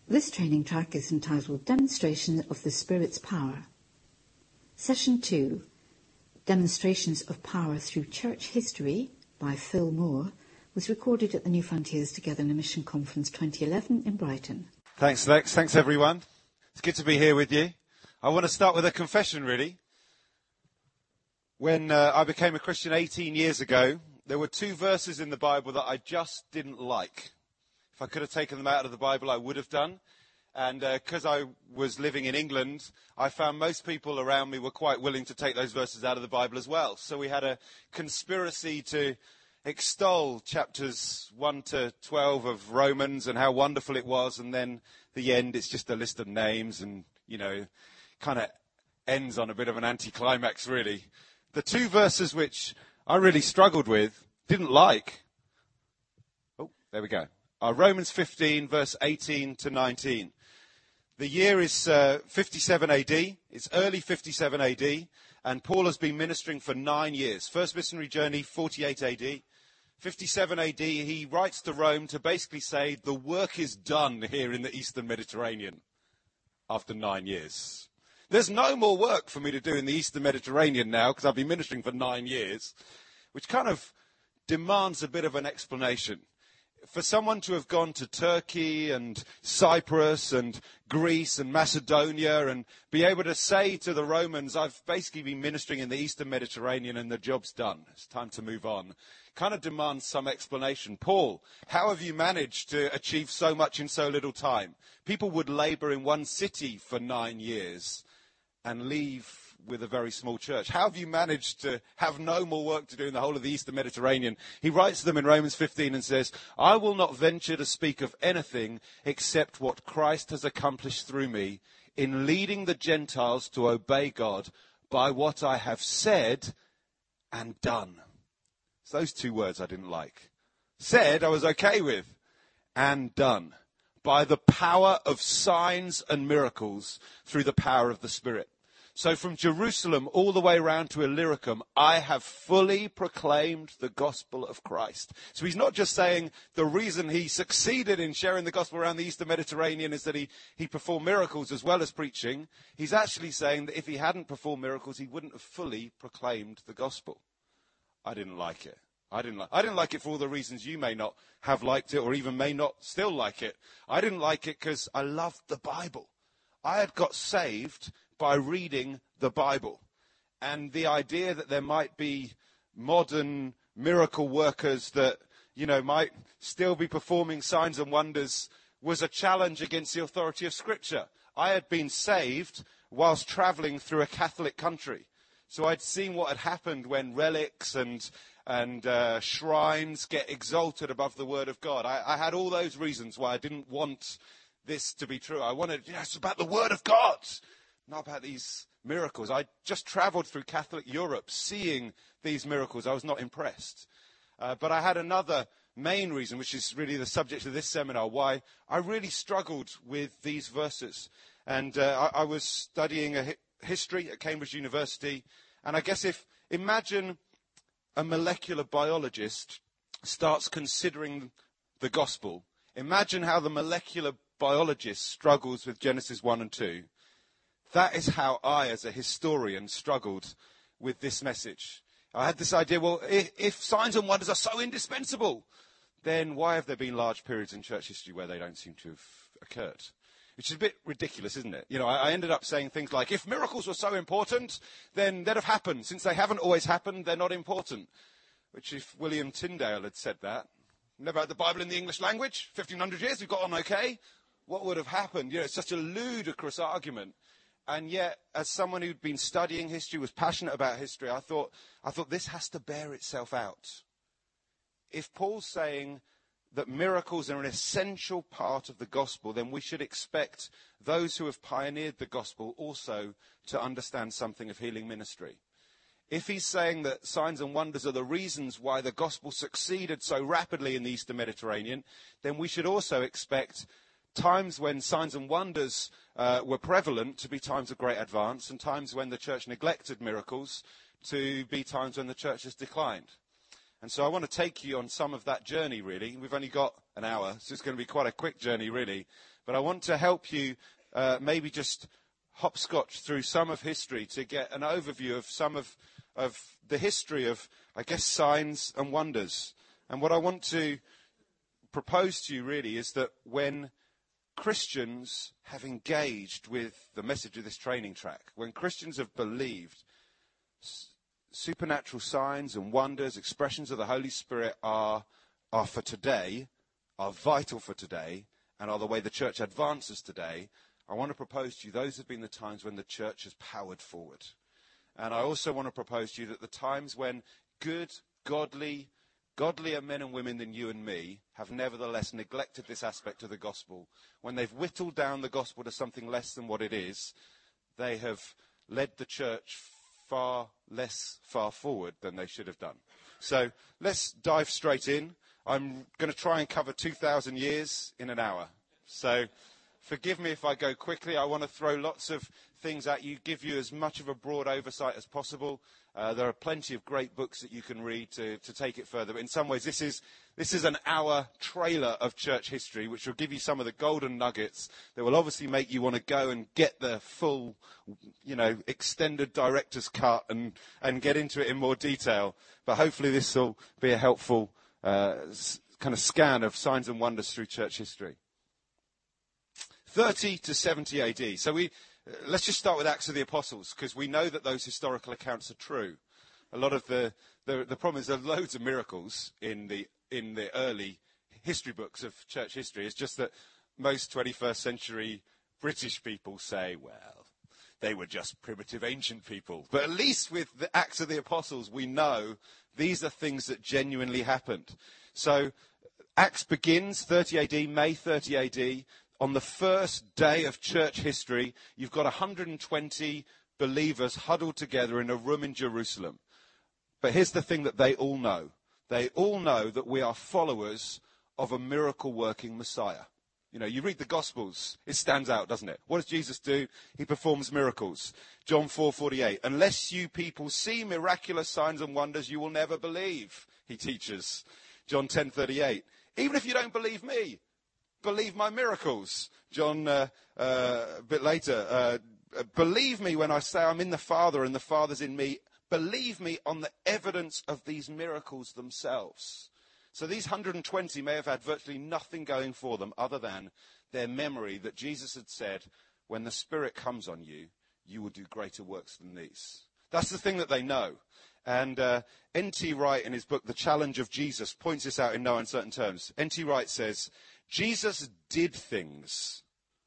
This training track is entitled Demonstration of the Spirit's Power. Session 2, Demonstrations of Power Through Church History by Phil Moore, was recorded at the New Frontiers Together in a Mission Conference 2011 in Brighton. Thanks, Lex. Thanks, everyone. It's good to be here with you. I want to start with a confession, really. When I became a Christian 18 years ago, there were two verses in the Bible that I just didn't like. If I could have taken them out of the Bible, I would have done. And because I was living in England, I found most people around me were quite willing to take those verses out of the Bible as well. So we had a conspiracy to extol chapters 1 to 12 of Romans and how wonderful it was. And then the end, it's just a list of names and, kind of ends on a bit of an anticlimax, really. The two verses which I really struggled with, didn't like. Oh, there we go. Romans 15, verse 18 to 19. The year is 57 AD. It's early 57 AD. And Paul has been ministering for 9 years. First missionary journey, 48 AD. 57 AD, he writes to Rome to basically say the work is done here in the Eastern Mediterranean after 9 years. There's no more work for me to do in the Eastern Mediterranean now because I've been ministering for 9 years, which kind of demands a bit of an explanation. For someone to have gone to Turkey and Cyprus and Greece and Macedonia and be able to say to the Romans, I've basically been ministering in the Eastern Mediterranean and the job's done. It's time to move on. Kind of demands some explanation. Paul, how have you managed to achieve so much in so little time? People would labor in one city for 9 years and leave with a very small church. How have you managed to have no more work to do in the whole of the Eastern Mediterranean? He writes to them in Romans 15 and says, I will not venture to speak of anything except what Christ has accomplished through me in leading the Gentiles to obey God by what I have said and done. It's those two words I didn't like. Said I was okay with, and done. By the power of signs and miracles through the power of the Spirit. So from Jerusalem all the way around to Illyricum, I have fully proclaimed the gospel of Christ. So he's not just saying the reason he succeeded in sharing the gospel around the Eastern Mediterranean is that he performed miracles as well as preaching. He's actually saying that if he hadn't performed miracles, he wouldn't have fully proclaimed the gospel. I didn't like it. I didn't like it for all the reasons you may not have liked it or even may not still like it. I didn't like it because I loved the Bible. I had got saved by reading the Bible. And the idea that there might be modern miracle workers that, might still be performing signs and wonders was a challenge against the authority of Scripture. I had been saved whilst traveling through a Catholic country. So I'd seen what had happened when relics and shrines get exalted above the Word of God. I had all those reasons why I didn't want this to be true. I wanted, it's about the Word of God, not about these miracles. I just traveled through Catholic Europe seeing these miracles. I was not impressed. But I had another main reason, which is really the subject of this seminar, why I really struggled with these verses. And I was studying history at Cambridge University. And I guess imagine a molecular biologist starts considering the gospel. Imagine how the molecular biologist struggles with Genesis 1 and 2. That is how I, as a historian, struggled with this message. I had this idea, well, if signs and wonders are so indispensable, then why have there been large periods in church history where they don't seem to have occurred? Which is a bit ridiculous, isn't it? I ended up saying things like, if miracles were so important, then they'd have happened. Since they haven't always happened, they're not important. Which if William Tyndale had said that, never had the Bible in the English language, 1,500 years, we've got on okay, what would have happened? It's such a ludicrous argument. And yet, as someone who'd been studying history, was passionate about history, I thought this has to bear itself out. If Paul's saying that miracles are an essential part of the gospel, then we should expect those who have pioneered the gospel also to understand something of healing ministry. If he's saying that signs and wonders are the reasons why the gospel succeeded so rapidly in the Eastern Mediterranean, then we should also expect times when signs and wonders were prevalent to be times of great advance, and times when the church neglected miracles to be times when the church has declined. And so I want to take you on some of that journey, really. We've only got an hour, so it's going to be quite a quick journey, really. But I want to help you maybe just hopscotch through some of history to get an overview of some of the history of, I guess, signs and wonders. And what I want to propose to you really is that when Christians have engaged with the message of this training track, when Christians have believed, supernatural signs and wonders, expressions of the Holy Spirit are for today, are vital for today, and are the way the church advances today. I want to propose to you those have been the times when the church has powered forward. And I also want to propose to you that the times when good, godlier men and women than you and me have nevertheless neglected this aspect of the gospel, when they've whittled down the gospel to something less than what it is, they have led the church far forward than they should have done. So let's dive straight in. I'm going to try and cover 2,000 years in an hour. So forgive me if I go quickly. I want to throw lots of things at you, give you as much of a broad oversight as possible. There are plenty of great books that you can read to take it further. But in some ways, this is an hour trailer of church history, which will give you some of the golden nuggets that will obviously make you want to go and get the full, extended director's cut and get into it in more detail. But hopefully this will be a helpful kind of scan of signs and wonders through church history. 30 to 70 AD. So let's just start with Acts of the Apostles, because we know that those historical accounts are true. A lot of the problem is there are loads of miracles in the early history books of church history. It's just that most 21st century British people say, well, they were just primitive ancient people. But at least with the Acts of the Apostles, we know these are things that genuinely happened. So Acts begins 30 AD, May 30 AD. On the first day of church history, you've got 120 believers huddled together in a room in Jerusalem. But here's the thing that they all know. They all know that we are followers of a miracle-working Messiah. You read the Gospels, it stands out, doesn't it? What does Jesus do? He performs miracles. John 4:48. Unless you people see miraculous signs and wonders, you will never believe, he teaches. John 10:38. Even if you don't believe me, believe my miracles. John, a bit later, believe me when I say I'm in the Father and the Father's in me. Believe me on the evidence of these miracles themselves. So these 120 may have had virtually nothing going for them other than their memory that Jesus had said, when the Spirit comes on you, you will do greater works than these. That's the thing that they know. And N.T. Wright, in his book, The Challenge of Jesus, points this out in no uncertain terms. N.T. Wright says, Jesus did things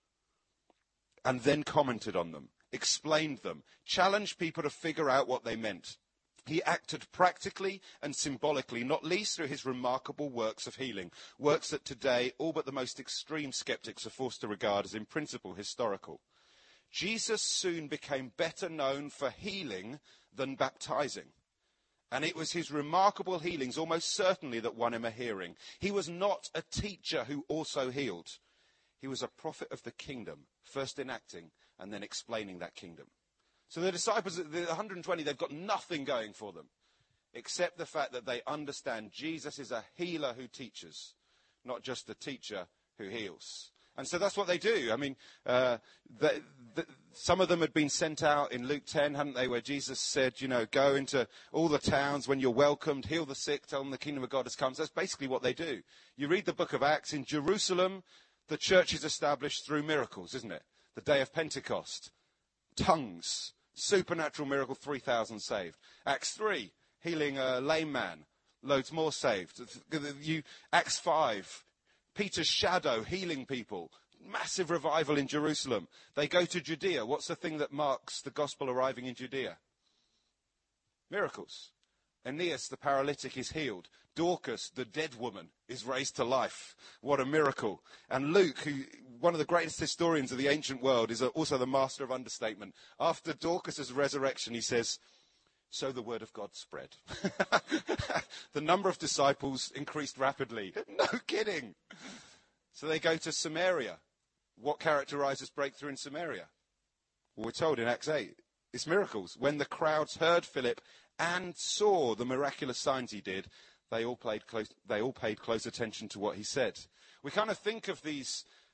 and then commented on them, explained them, challenged people to figure out what they meant. He acted practically and symbolically, not least through his remarkable works of healing, works that today all but the most extreme skeptics are forced to regard as in principle historical. Jesus soon became better known for healing than baptizing. And it was his remarkable healings almost certainly that won him a hearing. He was not a teacher who also healed. He was a prophet of the kingdom, first enacting and then explaining that kingdom. So the disciples, the 120, they've got nothing going for them except the fact that they understand Jesus is a healer who teaches, not just a teacher who heals. And so that's what they do. I mean, some of them had been sent out in Luke 10, hadn't they, where Jesus said, go into all the towns when you're welcomed, heal the sick, tell them the kingdom of God has come. So that's basically what they do. You read the book of Acts. In Jerusalem, the church is established through miracles, isn't it? The day of Pentecost, tongues, supernatural miracle, 3,000 saved. Acts 3, healing a lame man, loads more saved. Acts 5, Peter's shadow healing people. Massive revival in Jerusalem. They go to Judea. What's the thing that marks the gospel arriving in Judea? Miracles. Aeneas, the paralytic, is healed. Dorcas, the dead woman, is raised to life. What a miracle. And Luke, who one of the greatest historians of the ancient world, is also the master of understatement. After Dorcas' resurrection, he says, so the word of God spread. The number of disciples increased rapidly. No kidding. So they go to Samaria. What characterizes breakthrough in Samaria? Well, we're told in Acts 8, it's miracles. When the crowds heard Philip and saw the miraculous signs he did, they all paid close attention to what he said. We kind of think of these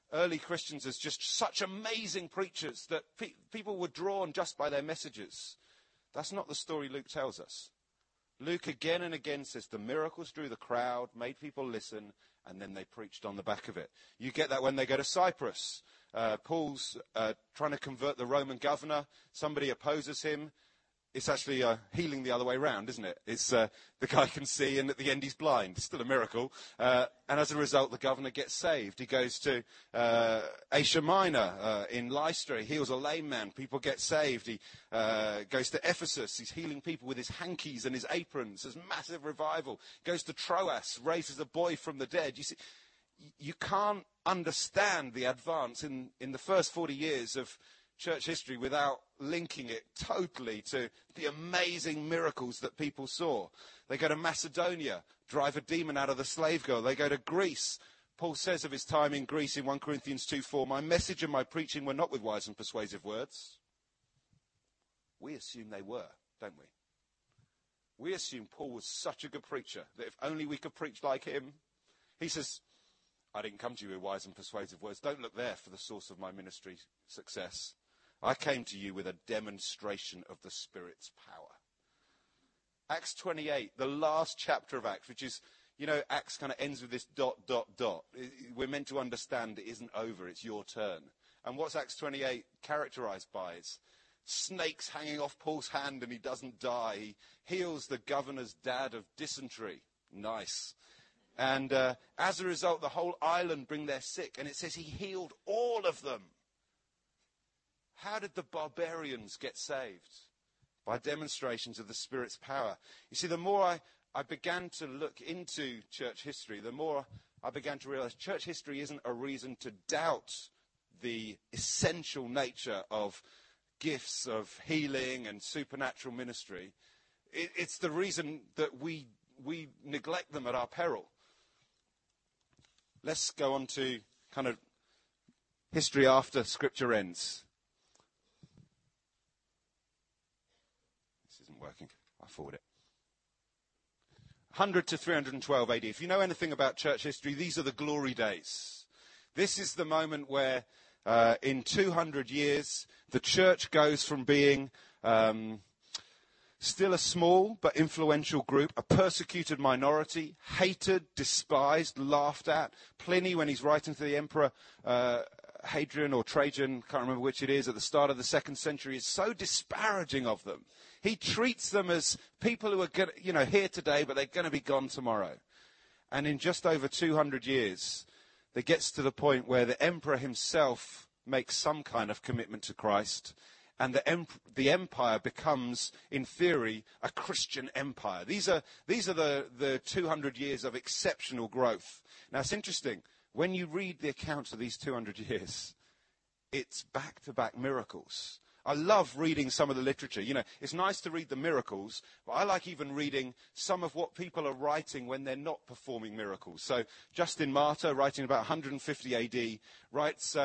early Christians as just such amazing preachers that people were drawn just by their messages. That's not the story Luke tells us. Luke again and again says the miracles drew the crowd, made people listen, and then they preached on the back of it. You get that when they go to Cyprus. Paul's trying to convert the Roman governor. Somebody opposes him. It's actually healing the other way around, isn't it? It's the guy can see, and at the end he's blind. Still a miracle. And as a result, the governor gets saved. He goes to Asia Minor in Lystra. He heals a lame man. People get saved. He goes to Ephesus. He's healing people with his hankies and his aprons. There's massive revival. Goes to Troas, raises a boy from the dead. You see, you can't understand the advance in the first 40 years of church history without linking it totally to the amazing miracles that people saw. They go to Macedonia, drive a demon out of the slave girl. They go to Greece. Paul says of his time in Greece in 1 Corinthians 2:4, my message and my preaching were not with wise and persuasive words. We assume they were, don't we? We assume Paul was such a good preacher that if only we could preach like him. He says, I didn't come to you with wise and persuasive words. Don't look there for the source of my ministry success. I came to you with a demonstration of the Spirit's power. Acts 28, the last chapter of Acts, which is, Acts kind of ends with this ... We're meant to understand it isn't over, it's your turn. And what's Acts 28 characterized by? It's snakes hanging off Paul's hand and he doesn't die. He heals the governor's dad of dysentery. Nice. And as a result, the whole island bring their sick. And it says he healed all of them. How did the barbarians get saved? By demonstrations of the Spirit's power. You see, the more I began to look into church history, the more I began to realize church history isn't a reason to doubt the essential nature of gifts of healing and supernatural ministry. It's the reason that we neglect them at our peril. Let's go on to kind of history after Scripture ends. Working. I'll forward it. 100 to 312 AD. If you know anything about church history, these are the glory days. This is the moment where in 200 years, the church goes from being still a small but influential group, a persecuted minority, hated, despised, laughed at. Pliny, when he's writing to the emperor Hadrian or Trajan, can't remember which it is, at the start of the 2nd century, is so disparaging of them. He treats them as people who are here today, but they're going to be gone tomorrow. And in just over 200 years, it gets to the point where the emperor himself makes some kind of commitment to Christ, and the empire becomes, in theory, a Christian empire. These are the 200 years of exceptional growth. Now, it's interesting. When you read the accounts of these 200 years, it's back-to-back miracles. I love reading some of the literature. It's nice to read the miracles, but I like even reading some of what people are writing when they're not performing miracles. So Justin Martyr, writing about 150 AD, writes,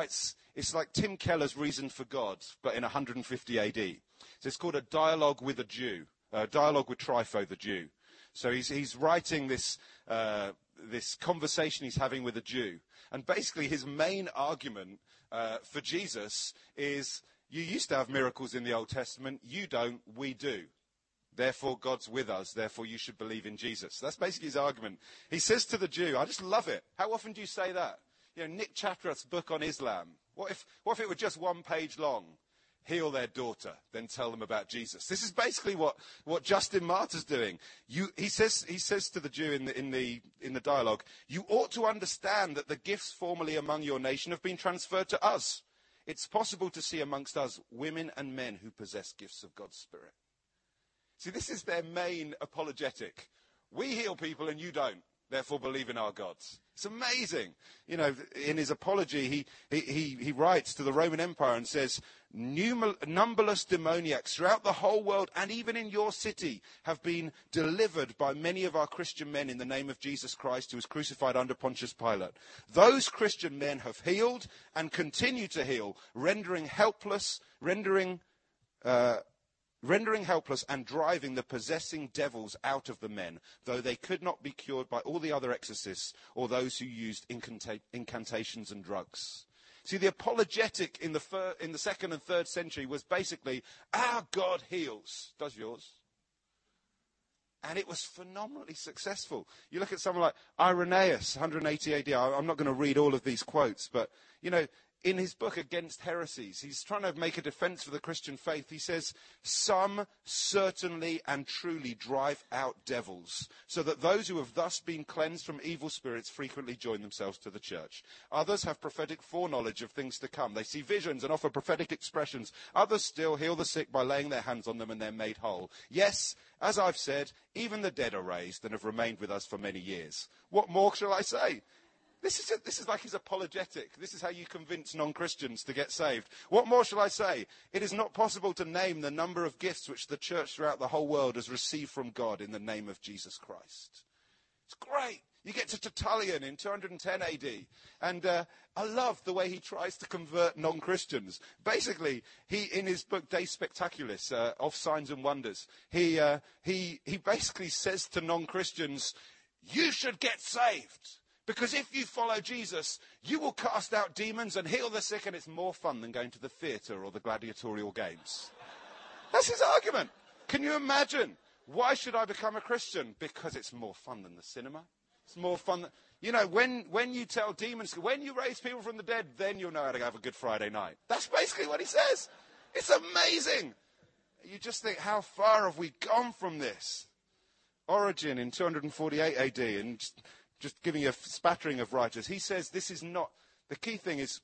it's like Tim Keller's Reason for God, but in 150 AD. So it's called A Dialogue with a Jew, a dialogue with Trypho the Jew. So he's writing this conversation he's having with a Jew. And basically his main argument for Jesus is, you used to have miracles in the Old Testament. You don't, we do. Therefore, God's with us. Therefore, you should believe in Jesus. That's basically his argument. He says to the Jew, I just love it. How often do you say that? Nick Chatrath's book on Islam. What if it were just 1 page long? Heal their daughter, then tell them about Jesus. This is basically what Justin Martyr's doing. He says to the Jew in the dialogue, you ought to understand that the gifts formerly among your nation have been transferred to us. It's possible to see amongst us women and men who possess gifts of God's Spirit. See, this is their main apologetic. We heal people and you don't. Therefore, believe in our gods. It's amazing. In his apology, he writes to the Roman Empire and says, numberless demoniacs throughout the whole world and even in your city have been delivered by many of our Christian men in the name of Jesus Christ, who was crucified under Pontius Pilate. Those Christian men have healed and continue to heal, rendering rendering helpless and driving the possessing devils out of the men, though they could not be cured by all the other exorcists or those who used incantations and drugs. See, the apologetic in the second and third century was basically, our God heals. Does yours? And it was phenomenally successful. You look at someone like Irenaeus, 180 AD. I'm not going to read all of these quotes, but, in his book Against Heresies, he's trying to make a defense for the Christian faith. He says, some certainly and truly drive out devils, so that those who have thus been cleansed from evil spirits frequently join themselves to the church. Others have prophetic foreknowledge of things to come. They see visions and offer prophetic expressions. Others still heal the sick by laying their hands on them and they're made whole. Yes, as I've said, even the dead are raised and have remained with us for many years. What more shall I say? This is like his apologetic. This is how you convince non-Christians to get saved. What more shall I say? It is not possible to name the number of gifts which the church throughout the whole world has received from God in the name of Jesus Christ. It's great. You get to Tertullian in 210 AD. And I love the way he tries to convert non-Christians. Basically, in his book De Spectaculis, of Signs and Wonders, he basically says to non-Christians, you should get saved. Because if you follow Jesus, you will cast out demons and heal the sick, and it's more fun than going to the theatre or the gladiatorial games. That's his argument. Can you imagine? Why should I become a Christian? Because it's more fun than the cinema. It's more fun. When you tell demons, when you raise people from the dead, then you'll know how to have a good Friday night. That's basically what he says. It's amazing. You just think, how far have we gone from this? Origen in 248 AD, and just giving you a spattering of writers, he says this is not, the key thing is,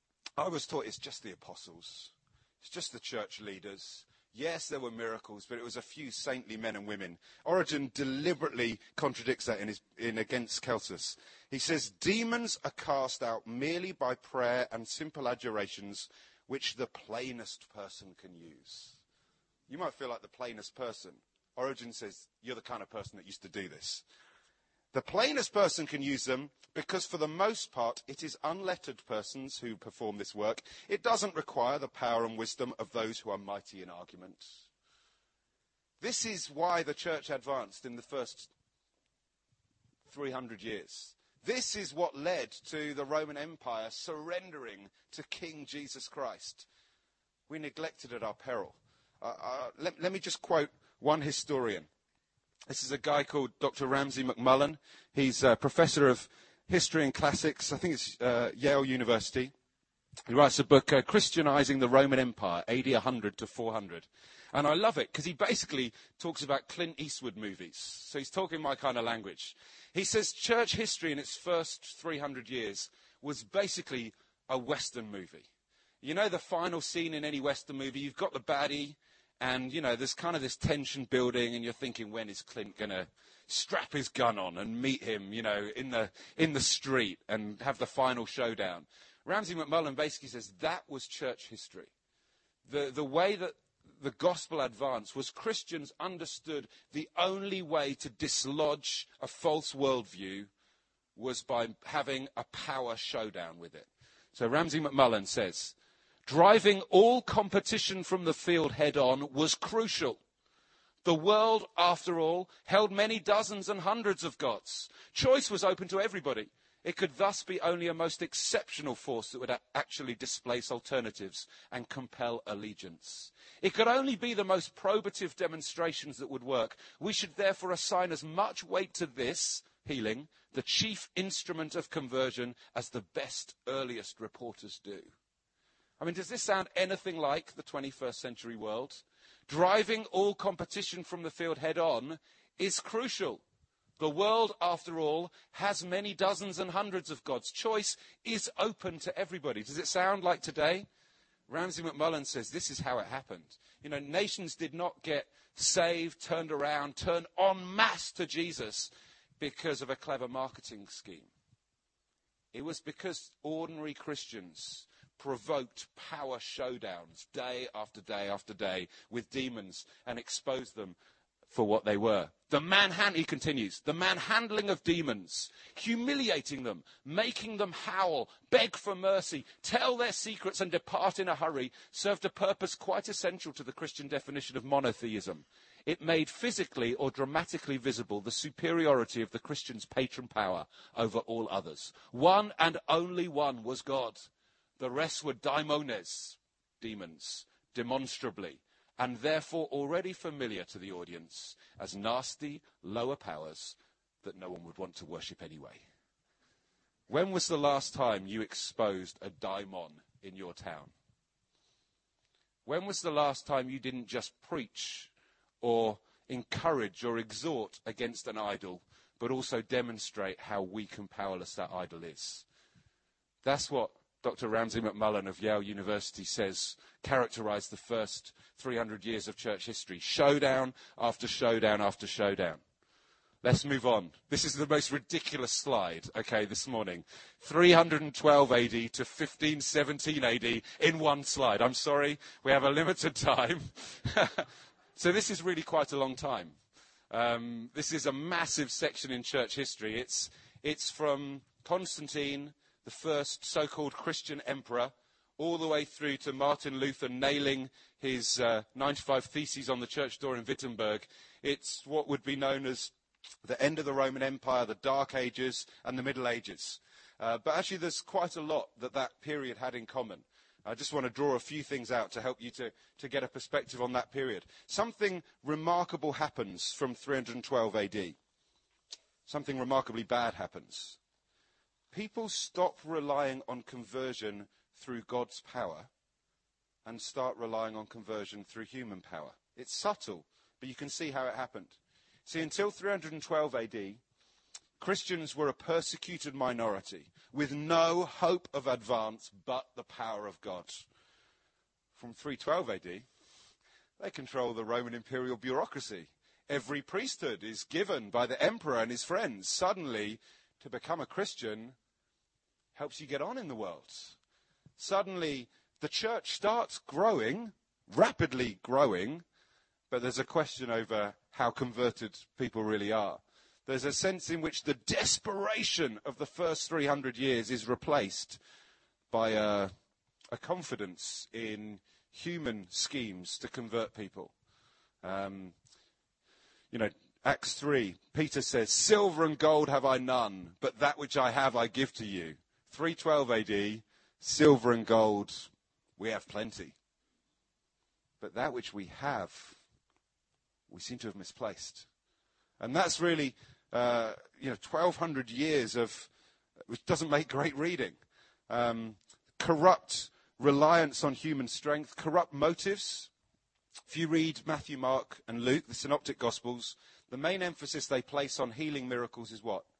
I was taught it's just the apostles. It's just the church leaders. Yes, there were miracles, but it was a few saintly men and women. Origen deliberately contradicts that in Against Celsus. He says, demons are cast out merely by prayer and simple adjurations, which the plainest person can use. You might feel like the plainest person. Origen says, you're the kind of person that used to do this. The plainest person can use them because, for the most part, it is unlettered persons who perform this work. It doesn't require the power and wisdom of those who are mighty in argument. This is why the church advanced in the first 300 years. This is what led to the Roman Empire surrendering to King Jesus Christ. We neglected at our peril. Let me just quote one historian. This is a guy called Dr. Ramsay MacMullen. He's a professor of history and classics. I think it's Yale University. He writes a book, Christianizing the Roman Empire, AD 100 to 400. And I love it because he basically talks about Clint Eastwood movies. So he's talking my kind of language. He says church history in its first 300 years was basically a Western movie. You know the final scene in any Western movie? You've got the baddie. And, there's kind of this tension building, and you're thinking, when is Clint going to strap his gun on and meet him, in the street and have the final showdown? Ramsay MacMullen basically says that was church history. The way that the gospel advanced was Christians understood the only way to dislodge a false worldview was by having a power showdown with it. So Ramsay MacMullen says, driving all competition from the field head-on was crucial. The world, after all, held many dozens and hundreds of gods. Choice was open to everybody. It could thus be only a most exceptional force that would actually displace alternatives and compel allegiance. It could only be the most probative demonstrations that would work. We should therefore assign as much weight to this, healing, the chief instrument of conversion, as the best, earliest reporters do. I mean, does this sound anything like the 21st century world? Driving all competition from the field head-on is crucial. The world, after all, has many dozens and hundreds of gods. Choice is open to everybody. Does it sound like today? Ramsay MacMullen says this is how it happened. Nations did not get saved, turned around, turned en masse to Jesus because of a clever marketing scheme. It was because ordinary Christians provoked power showdowns day after day after day with demons and exposed them for what they were. He continues, the manhandling of demons, humiliating them, making them howl, beg for mercy, tell their secrets and depart in a hurry, served a purpose quite essential to the Christian definition of monotheism. It made physically or dramatically visible the superiority of the Christian's patron power over all others. One and only one was God. The rest were daimones, demons, demonstrably, and therefore already familiar to the audience as nasty, lower powers that no one would want to worship anyway. When was the last time you exposed a daimon in your town? When was the last time you didn't just preach or encourage or exhort against an idol, but also demonstrate how weak and powerless that idol is? That's what Dr. Ramsay MacMullen of Yale University says characterized the first 300 years of church history. Showdown after showdown after showdown. Let's move on. This is the most ridiculous slide, this morning. 312 AD to 1517 AD in one slide. I'm sorry, we have a limited time. So this is really quite a long time. This is a massive section in church history. It's from Constantine, the first so-called Christian emperor, all the way through to Martin Luther nailing his 95 Theses on the church door in Wittenberg. It's what would be known as the end of the Roman Empire, the Dark Ages, and the Middle Ages. But actually there's quite a lot that period had in common. I just want to draw a few things out to help you to get a perspective on that period. Something remarkable happens from 312 AD. Something remarkably bad happens. People stop relying on conversion through God's power and start relying on conversion through human power. It's subtle, but you can see how it happened. See, until 312 AD, Christians were a persecuted minority with no hope of advance but the power of God. From 312 AD, they control the Roman imperial bureaucracy. Every priesthood is given by the emperor and his friends. Suddenly, to become a Christian helps you get on in the world. Suddenly, the church starts growing, rapidly growing, but there's a question over how converted people really are. There's a sense in which the desperation of the first 300 years is replaced by a confidence in human schemes to convert people. Acts 3, Peter says, silver and gold have I none, but that which I have I give to you. 312 AD, silver and gold, we have plenty. But that which we have, we seem to have misplaced. And that's really, 1,200 years of, which doesn't make great reading. Corrupt reliance on human strength, corrupt motives. If you read Matthew, Mark, and Luke, the Synoptic Gospels, the main emphasis they place on healing miracles is what?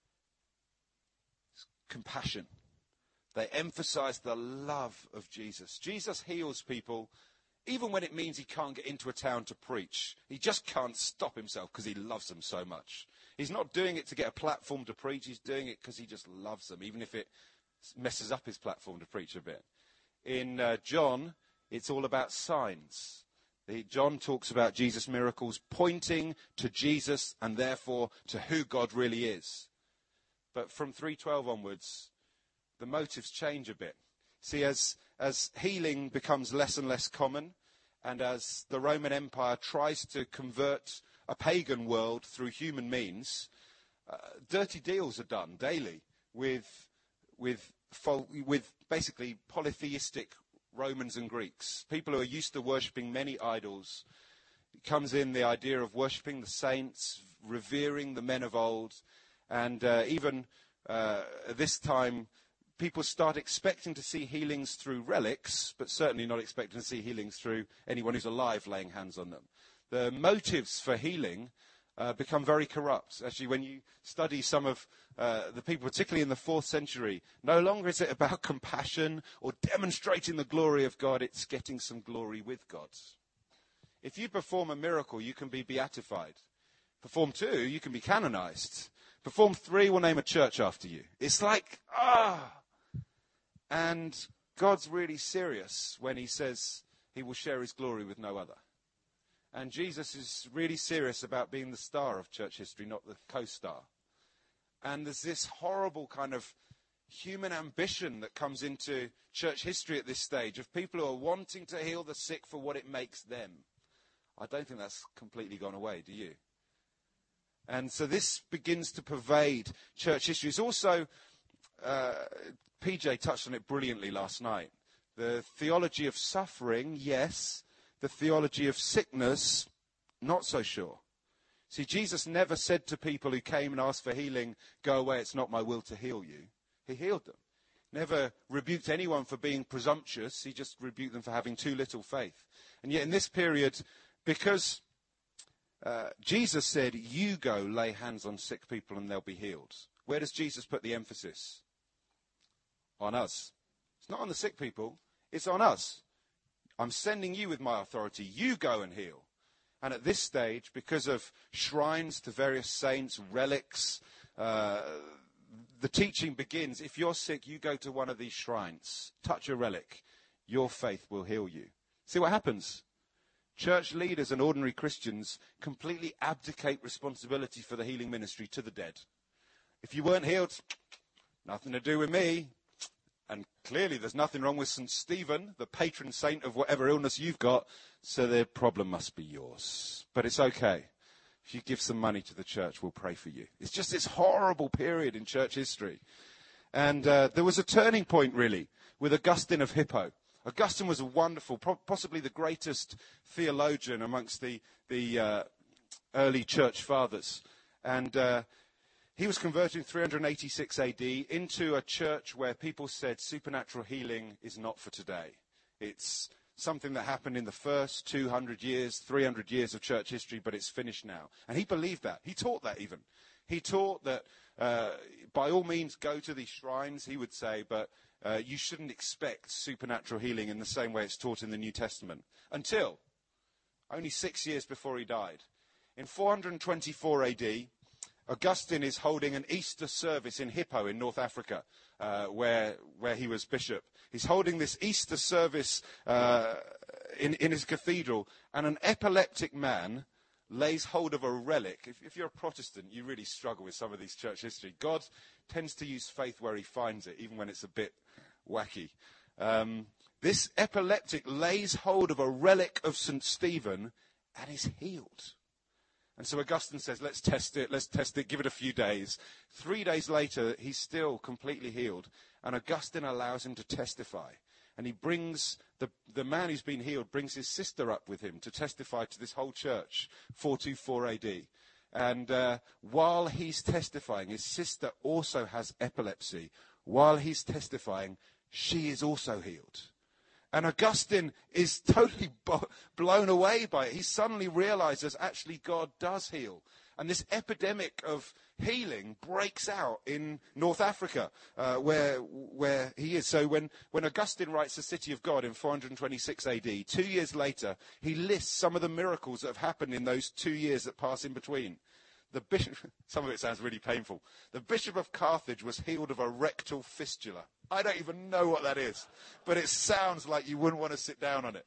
It's compassion. They emphasize the love of Jesus. Jesus heals people even when it means he can't get into a town to preach. He just can't stop himself because he loves them so much. He's not doing it to get a platform to preach. He's doing it because he just loves them, even if it messes up his platform to preach a bit. In John, it's all about signs. John talks about Jesus' miracles pointing to Jesus and therefore to who God really is. But from 312 onwards, the motives change a bit. See, as healing becomes less and less common, and as the Roman Empire tries to convert a pagan world through human means, dirty deals are done daily with basically polytheistic Romans and Greeks, people who are used to worshipping many idols. It comes in the idea of worshipping the saints, revering the men of old, and even this time, people start expecting to see healings through relics, but certainly not expecting to see healings through anyone who's alive laying hands on them. The motives for healing become very corrupt. Actually, when you study some of the people, particularly in the 4th century, no longer is it about compassion or demonstrating the glory of God, it's getting some glory with God. If you perform a miracle, you can be beatified. Perform 2, you can be canonized. Perform 3, we'll name a church after you. It's like, And God's really serious when he says he will share his glory with no other. And Jesus is really serious about being the star of church history, not the co-star. And there's this horrible kind of human ambition that comes into church history at this stage of people who are wanting to heal the sick for what it makes them. I don't think that's completely gone away, do you? And so this begins to pervade church history. It's also, PJ touched on it brilliantly last night. The theology of suffering, yes. The theology of sickness, not so sure. See, Jesus never said to people who came and asked for healing, go away, it's not my will to heal you. He healed them. Never rebuked anyone for being presumptuous. He just rebuked them for having too little faith. And yet in this period, because Jesus said, you go lay hands on sick people and they'll be healed. Where does Jesus put the emphasis? On us. It's not on the sick people. It's on us. I'm sending you with my authority. You go and heal. And at this stage, because of shrines to various saints, relics, the teaching begins. If you're sick, you go to one of these shrines. Touch a relic. Your faith will heal you. See what happens? Church leaders and ordinary Christians completely abdicate responsibility for the healing ministry to the dead. If you weren't healed, nothing to do with me. And clearly there's nothing wrong with St. Stephen, the patron saint of whatever illness you've got, so the problem must be yours. But it's okay. If you give some money to the church, we'll pray for you. It's just this horrible period in church history. And there was a turning point, really, with Augustine of Hippo. Augustine was a wonderful, possibly the greatest theologian amongst the early church fathers. And he was converted in 386 AD into a church where people said supernatural healing is not for today. It's something that happened in the first 200 years, 300 years of church history, but it's finished now. And he believed that. He taught that even. He taught that by all means go to these shrines, he would say, but you shouldn't expect supernatural healing in the same way it's taught in the New Testament. Until only 6 years before he died. In 424 AD, Augustine is holding an Easter service in Hippo in North Africa, where he was bishop. He's holding this Easter service in his cathedral, and an epileptic man lays hold of a relic. If you're a Protestant, you really struggle with some of these church history. God tends to use faith where he finds it, even when it's a bit wacky. This epileptic lays hold of a relic of St. Stephen and is healed. And so Augustine says, let's test it, give it a few days. 3 days later, he's still completely healed. And Augustine allows him to testify. And he brings, the man who's been healed, brings his sister up with him to testify to this whole church, 424 AD. And while he's testifying, his sister also has epilepsy. While he's testifying, she is also healed. And Augustine is totally blown away by it. He suddenly realizes actually God does heal. And this epidemic of healing breaks out in North Africa, where he is. So when Augustine writes The City of God in 426 AD, 2 years later, he lists some of the miracles that have happened in those 2 years that pass in between. The bishop, some of it sounds really painful. The bishop of Carthage was healed of a rectal fistula. I don't even know what that is, but it sounds like you wouldn't want to sit down on it.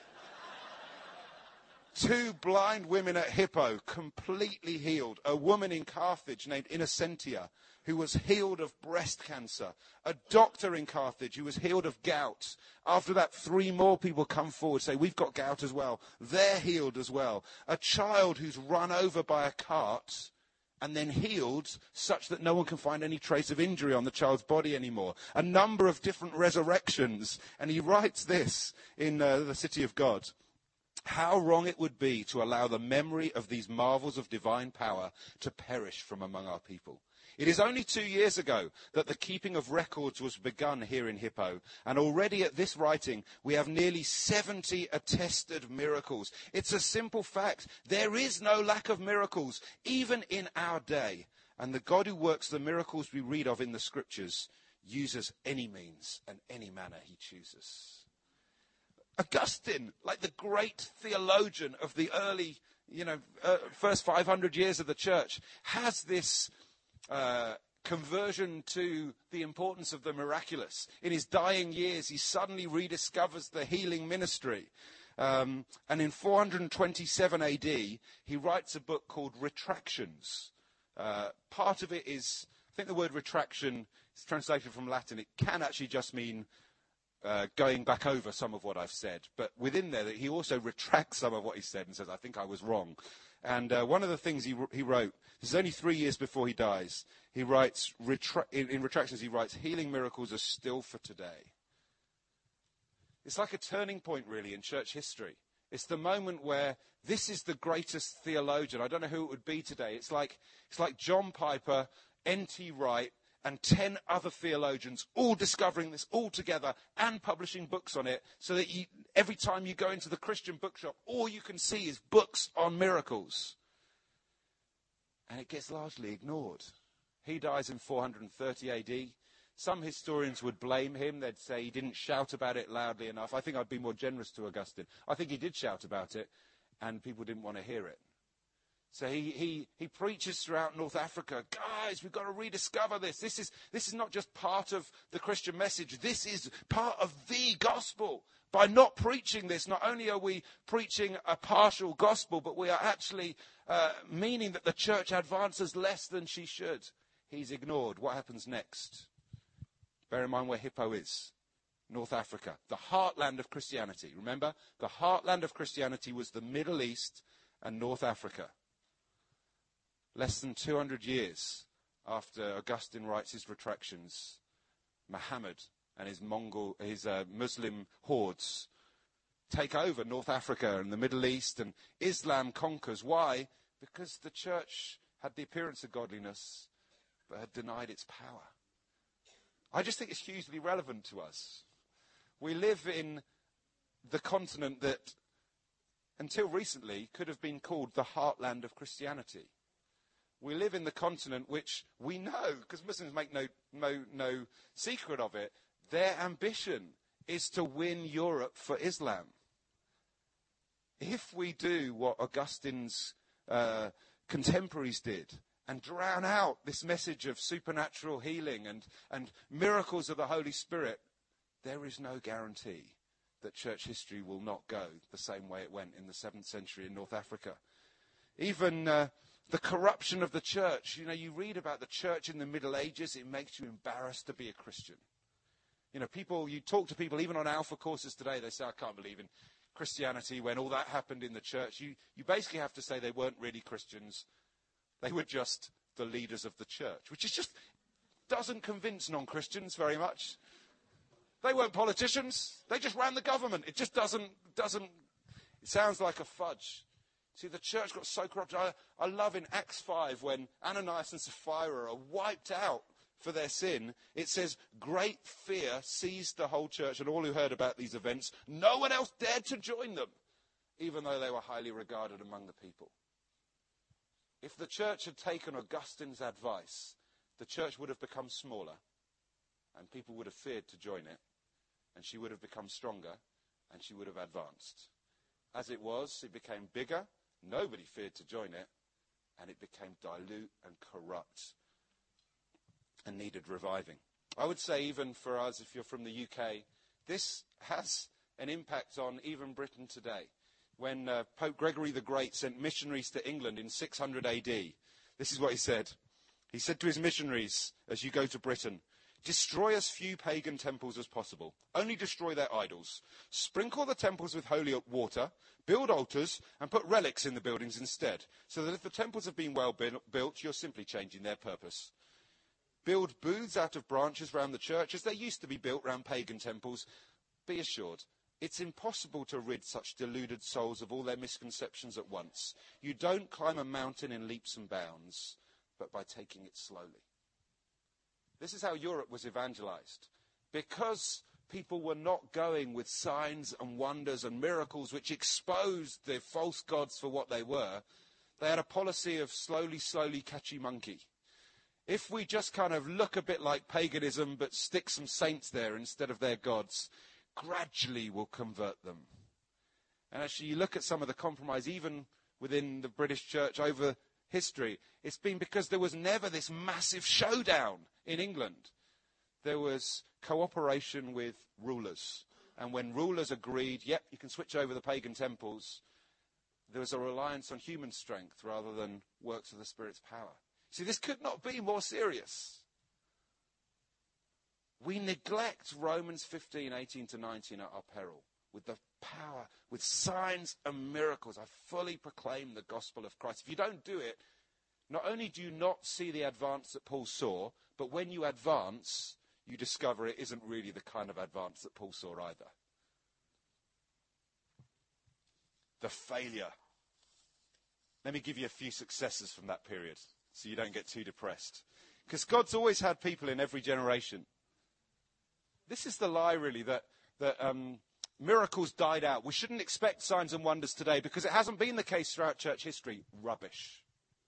2 blind women at Hippo completely healed. A woman in Carthage named Innocentia who was healed of breast cancer. A doctor in Carthage who was healed of gout. After that, 3 more people come forward, say, we've got gout as well. They're healed as well. A child who's run over by a cart and then healed such that no one can find any trace of injury on the child's body anymore. A number of different resurrections. And he writes this in The City of God. How wrong it would be to allow the memory of these marvels of divine power to perish from among our people. It is only 2 years ago that the keeping of records was begun here in Hippo, and already at this writing we have nearly 70 attested miracles. It's a simple fact. There is no lack of miracles, even in our day. And the God who works the miracles we read of in the scriptures uses any means and any manner he chooses. Augustine, like the great theologian of the early, first 500 years of the church, has this conversion to the importance of the miraculous. In his dying years, he suddenly rediscovers the healing ministry. And in 427 AD, he writes a book called Retractions. Part of it is, I think the word retraction is translated from Latin. It can actually just mean going back over some of what I've said. But within there, he also retracts some of what he said and says, I think I was wrong. And one of the things he wrote, this is only 3 years before he dies, he writes, in Retractions, he writes, healing miracles are still for today. It's like a turning point, really, in church history. It's the moment where this is the greatest theologian. I don't know who it would be today. It's like John Piper, N.T. Wright, and 10 other theologians all discovering this all together and publishing books on it, so that every time you go into the Christian bookshop, all you can see is books on miracles. And it gets largely ignored. He dies in 430 AD. Some historians would blame him. They'd say he didn't shout about it loudly enough. I think I'd be more generous to Augustine. I think he did shout about it, and people didn't want to hear it. So he preaches throughout North Africa, guys, we've got to rediscover this. This is not just part of the Christian message. This is part of the gospel. By not preaching this, not only are we preaching a partial gospel, but we are actually meaning that the church advances less than she should. He's ignored. What happens next? Bear in mind where Hippo is. North Africa, the heartland of Christianity. Remember, the heartland of Christianity was the Middle East and North Africa. Less than 200 years after Augustine writes his Retractions, Muhammad and his Muslim hordes take over North Africa and the Middle East, and Islam conquers. Why? Because the church had the appearance of godliness, but had denied its power. I just think it's hugely relevant to us. We live in the continent that, until recently, could have been called the heartland of Christianity. We live in the continent which we know, because Muslims make no secret of it, their ambition is to win Europe for Islam. If we do what Augustine's contemporaries did, and drown out this message of supernatural healing and miracles of the Holy Spirit, there is no guarantee that church history will not go the same way it went in the 7th century in North Africa. Even the corruption of the church. You read about the church in the Middle Ages, it makes you embarrassed to be a Christian. You talk to people, even on Alpha courses today, they say, I can't believe in Christianity when all that happened in the church. You basically have to say they weren't really Christians. They were just the leaders of the church, which is just doesn't convince non-Christians very much. They weren't politicians. They just ran the government. It just doesn't, it sounds like a fudge. See, the church got so corrupt. I love in Acts 5 when Ananias and Sapphira are wiped out for their sin. It says, great fear seized the whole church and all who heard about these events. No one else dared to join them, even though they were highly regarded among the people. If the church had taken Augustine's advice, the church would have become smaller, and people would have feared to join it, and she would have become stronger, and she would have advanced. As it was, it became bigger, nobody feared to join it, and it became dilute and corrupt and needed reviving. I would say even for us, if you're from the UK, this has an impact on even Britain today. When Pope Gregory the Great sent missionaries to England in 600 AD, this is what he said. He said to his missionaries, as you go to Britain, destroy as few pagan temples as possible. Only destroy their idols. Sprinkle the temples with holy water, build altars, and put relics in the buildings instead, so that if the temples have been well built, you're simply changing their purpose. Build booths out of branches round the church, as they used to be built round pagan temples. Be assured, it's impossible to rid such deluded souls of all their misconceptions at once. You don't climb a mountain in leaps and bounds, but by taking it slowly. This is how Europe was evangelized. Because people were not going with signs and wonders and miracles which exposed the false gods for what they were, they had a policy of slowly catchy monkey. If we just kind of look a bit like paganism but stick some saints there instead of their gods, gradually will convert them. And actually, you look at some of the compromise, even within the British church over history, it's been because there was never this massive showdown in England. There was cooperation with rulers And when rulers agreed, yep, you can switch over the pagan temples, there was a reliance on human strength rather than works of the Spirit's power. See, this could not be more serious. We neglect Romans 15, 18 to 19 at our peril. With the power, with signs and miracles, I fully proclaim the gospel of Christ. If you don't do it, not only do you not see the advance that Paul saw, but when you advance, you discover it isn't really the kind of advance that Paul saw either. The failure. Let me give you a few successes from that period so you don't get too depressed. Because God's always had people in every generation. This is the lie, really, that miracles died out. We shouldn't expect signs and wonders today because it hasn't been the case throughout church history. Rubbish.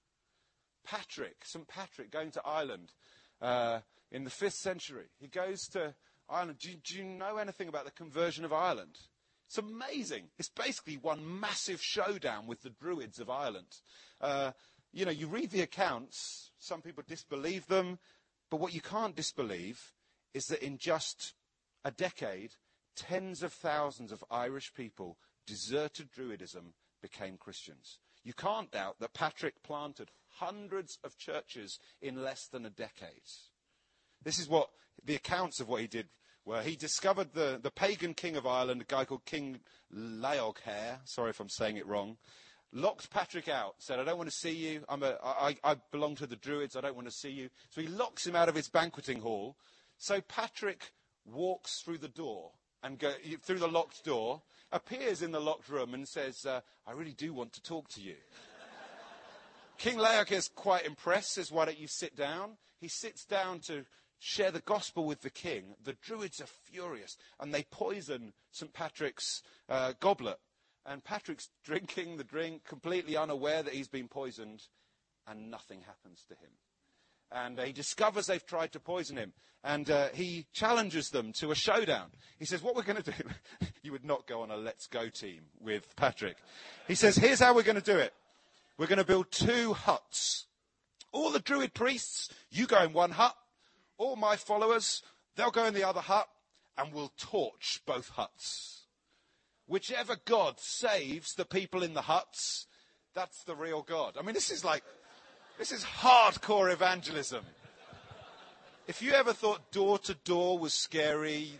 St. Patrick, going to Ireland in the 5th century. He goes to Ireland. Do you know anything about the conversion of Ireland? It's amazing. It's basically one massive showdown with the Druids of Ireland. You read the accounts. Some people disbelieve them. But what you can't disbelieve is that in just a decade, tens of thousands of Irish people deserted Druidism, became Christians. You can't doubt that Patrick planted hundreds of churches in less than a decade. This is what the accounts of what he did were. He discovered the pagan king of Ireland, a guy called King Leochaire, sorry if I'm saying it wrong, locked Patrick out, said, I don't want to see you, I belong to the Druids, I don't want to see you. So he locks him out of his banqueting hall. So Patrick walks through the door, through the locked door, appears in the locked room and says, I really do want to talk to you. King Leochaire is quite impressed, says, why don't you sit down? He sits down to share the gospel with the king. The Druids are furious, and they poison St. Patrick's goblet. And Patrick's drinking the drink, completely unaware that he's been poisoned, and nothing happens to him. And he discovers they've tried to poison him. And he challenges them to a showdown. He says, what we're going to do... You would not go on a let's go team with Patrick. He says, here's how we're going to do it. We're going to build 2 huts. All the Druid priests, you go in one hut. All my followers, they'll go in the other hut. And we'll torch both huts. Whichever God saves the people in the huts, that's the real God. I mean, this is hardcore evangelism. If you ever thought door to door was scary.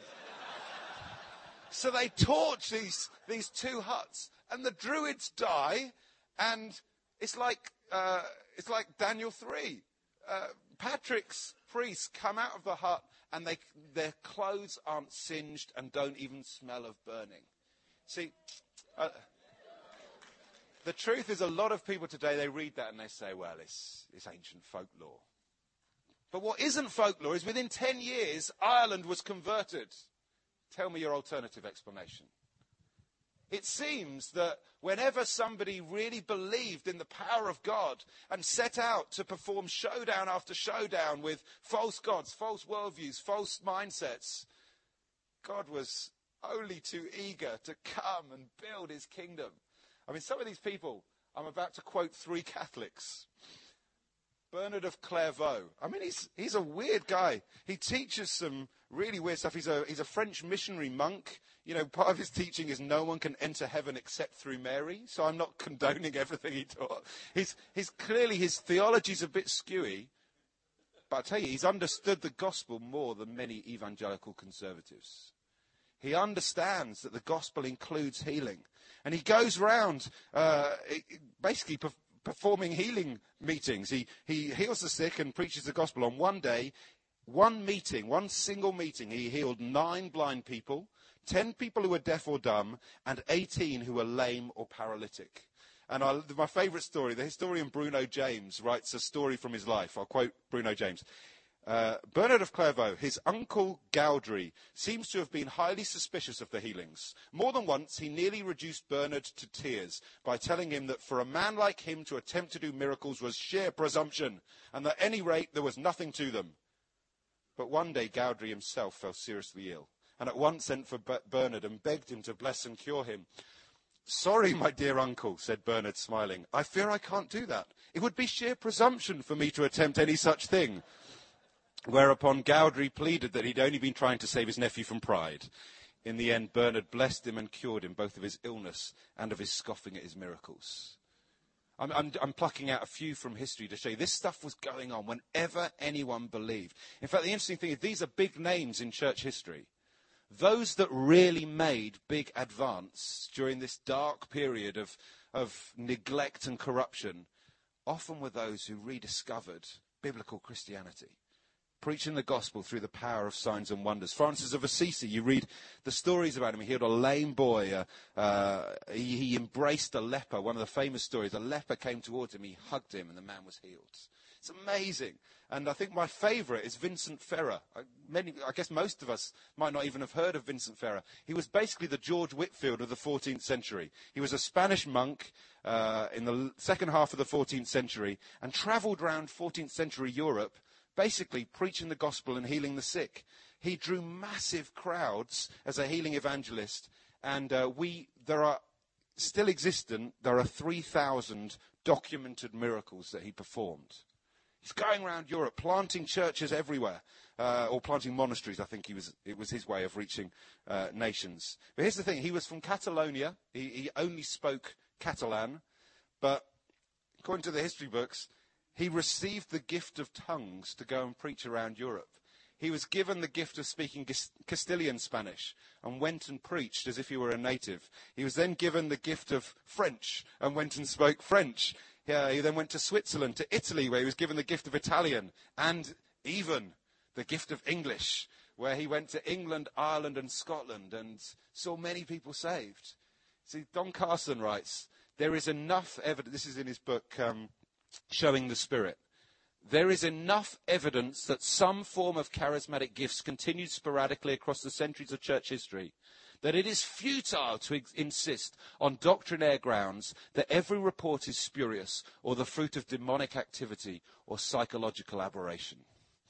So they torch these 2 huts, and the Druids die, and it's like Daniel 3. Patrick's priests come out of the hut, and their clothes aren't singed and don't even smell of burning. See, the truth is a lot of people today, they read that and they say, well, it's ancient folklore. But what isn't folklore is within 10 years, Ireland was converted. Tell me your alternative explanation. It seems that whenever somebody really believed in the power of God and set out to perform showdown after showdown with false gods, false worldviews, false mindsets, God was only too eager to come and build his kingdom. I mean, some of these people, I'm about to quote 3 Catholics. Bernard of Clairvaux. I mean, he's a weird guy. He teaches some really weird stuff. He's a French missionary monk. You know, part of his teaching is no one can enter heaven except through Mary. So I'm not condoning everything he taught. He's clearly, his theology's a bit skewy. But I tell you, he's understood the gospel more than many evangelical conservatives. He understands that the gospel includes healing. And he goes around basically performing healing meetings. He heals the sick and preaches the gospel. On one day, one single meeting, he healed 9 blind people, 10 people who were deaf or dumb, and 18 who were lame or paralytic. And my favourite story, the historian Bruno James writes a story from his life. I'll quote Bruno James. Bernard of Clairvaux, his uncle Gaudry, seems to have been highly suspicious of the healings. More than once, he nearly reduced Bernard to tears by telling him that for a man like him to attempt to do miracles was sheer presumption, and that at any rate there was nothing to them. But one day Gaudry himself fell seriously ill, and at once sent for Bernard and begged him to bless and cure him. Sorry, my dear uncle, said Bernard, smiling. I fear I can't do that. It would be sheer presumption for me to attempt any such thing. Whereupon Gaudry pleaded that he'd only been trying to save his nephew from pride. In the end, Bernard blessed him and cured him both of his illness and of his scoffing at his miracles. I'm plucking out a few from history to show you this stuff was going on whenever anyone believed. In fact, the interesting thing is these are big names in church history. Those that really made big advance during this dark period of neglect and corruption often were those who rediscovered biblical Christianity, preaching the gospel through the power of signs and wonders. Francis of Assisi, you read the stories about him. He healed a lame boy. He embraced a leper. One of the famous stories, a leper came towards him, he hugged him, and the man was healed. It's amazing. And I think my favourite is Vincent Ferrer. I guess most of us might not even have heard of Vincent Ferrer. He was basically the George Whitefield of the 14th century. He was a Spanish monk in the second half of the 14th century and travelled around 14th century Europe, basically preaching the gospel and healing the sick. He drew massive crowds as a healing evangelist, and there are 3,000 documented miracles that he performed. He's going around Europe, planting churches everywhere, or planting monasteries. I think it was his way of reaching nations. But here's the thing: he was from Catalonia. He only spoke Catalan, but according to the history books, he received the gift of tongues to go and preach around Europe. He was given the gift of speaking Castilian Spanish and went and preached as if he were a native. He was then given the gift of French and went and spoke French. He then went to Switzerland, to Italy, where he was given the gift of Italian and even the gift of English, where he went to England, Ireland and Scotland and saw many people saved. See, Don Carson writes, there is enough evidence, this is in his book, Showing the Spirit. There is enough evidence that some form of charismatic gifts continued sporadically across the centuries of church history, that it is futile to insist on doctrinaire grounds that every report is spurious or the fruit of demonic activity or psychological aberration.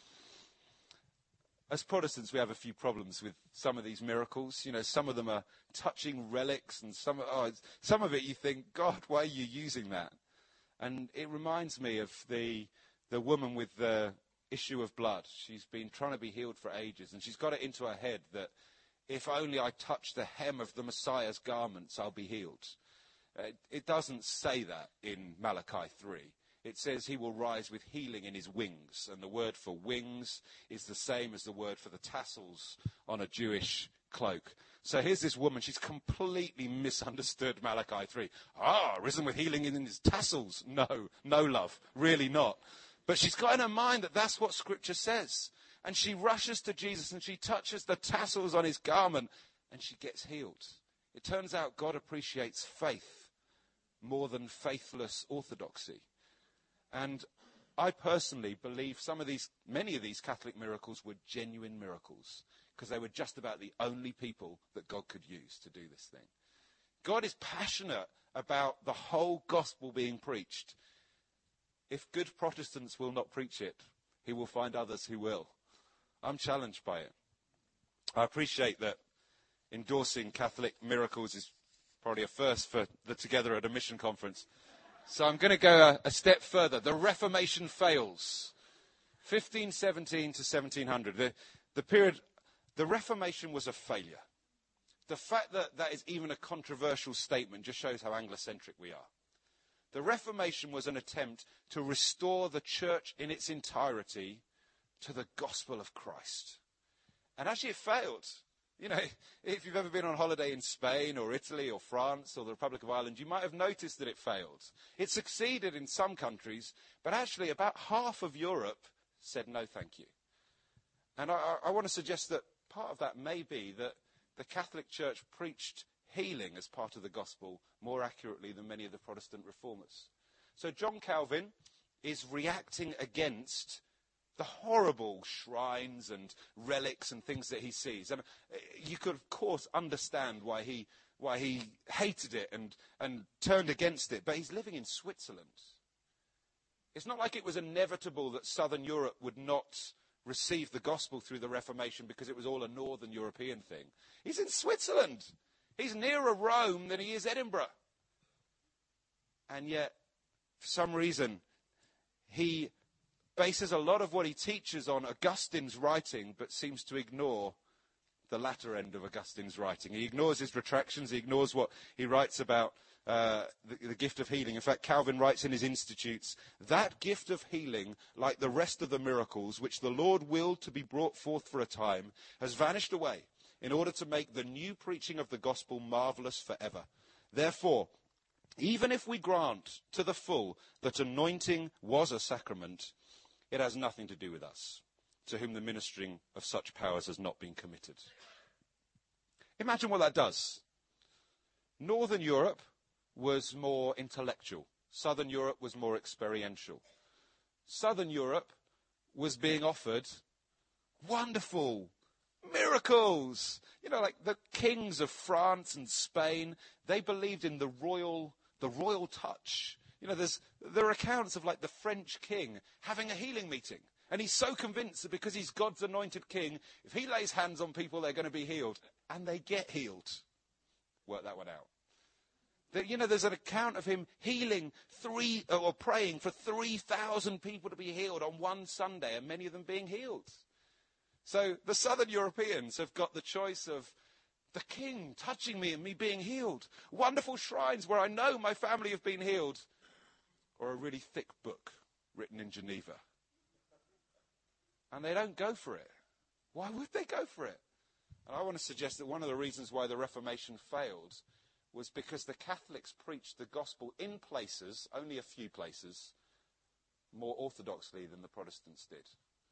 As Protestants, we have a few problems with some of these miracles. You know, some of them are touching relics, and some of it you think, God, why are you using that? And it reminds me of the woman with the issue of blood. She's been trying to be healed for ages, and she's got it into her head that if only I touch the hem of the Messiah's garments, I'll be healed. It doesn't say that in Malachi 3. It says he will rise with healing in his wings, and the word for wings is the same as the word for the tassels on a Jewish cloak. So here's this woman, she's completely misunderstood Malachi 3. Risen with healing in his tassels. No, love, really not. But she's got in her mind that that's what Scripture says. And she rushes to Jesus and she touches the tassels on his garment and she gets healed. It turns out God appreciates faith more than faithless orthodoxy. And I personally believe many of these Catholic miracles were genuine miracles because they were just about the only people that God could use to do this thing. God is passionate about the whole gospel being preached. If good Protestants will not preach it, he will find others who will. I'm challenged by it. I appreciate that endorsing Catholic miracles is probably a first for the Together at a Mission conference. So I'm going to go a step further. The Reformation fails. 1517 to 1700. The period, the Reformation was a failure. The fact that that is even a controversial statement just shows how Anglo-centric we are. The Reformation was an attempt to restore the church in its entirety to the gospel of Christ. And actually it failed. You know, if you've ever been on holiday in Spain or Italy or France or the Republic of Ireland, you might have noticed that it failed. It succeeded in some countries, but actually about half of Europe said no thank you. And I want to suggest that part of that may be that the Catholic Church preached healing as part of the gospel more accurately than many of the Protestant reformers. So John Calvin is reacting against the horrible shrines and relics and things that he sees. And you could, of course, understand why he hated it and turned against it. But he's living in Switzerland. It's not like it was inevitable that Southern Europe would not receive the gospel through the Reformation because it was all a Northern European thing. He's in Switzerland. He's nearer Rome than he is Edinburgh. And yet, for some reason, he bases a lot of what he teaches on Augustine's writing, but seems to ignore the latter end of Augustine's writing. He ignores his retractions. He ignores what he writes about the gift of healing. In fact, Calvin writes in his Institutes, that gift of healing, like the rest of the miracles, which the Lord willed to be brought forth for a time, has vanished away in order to make the new preaching of the gospel marvelous forever. Therefore, even if we grant to the full that anointing was a sacrament, it has nothing to do with us, to whom the ministering of such powers has not been committed. Imagine what that does. Northern Europe was more intellectual. Southern Europe was more experiential. Southern Europe was being offered wonderful miracles. You know, like the kings of France and Spain, they believed in the royal touch. You know, there are accounts of like the French king having a healing meeting. And he's so convinced that because he's God's anointed king, if he lays hands on people, they're going to be healed. And they get healed. Work that one out. You know, there's an account of him healing praying for 3,000 people to be healed on one Sunday, and many of them being healed. So the Southern Europeans have got the choice of the king touching me and me being healed, wonderful shrines where I know my family have been healed, or a really thick book written in Geneva. And they don't go for it. Why would they go for it? And I want to suggest that one of the reasons why the Reformation failed was because the Catholics preached the gospel in places, only a few places, more orthodoxly than the Protestants did.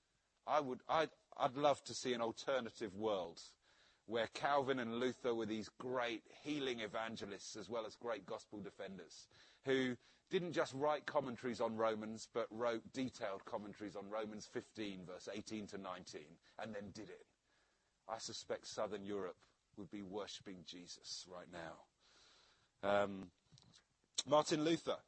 I'd love to see an alternative world where Calvin and Luther were these great healing evangelists as well as great gospel defenders who didn't just write commentaries on Romans, but wrote detailed commentaries on Romans 15, verse 18 to 19, and then did it. I suspect Southern Europe would be worshipping Jesus right now. Martin Luther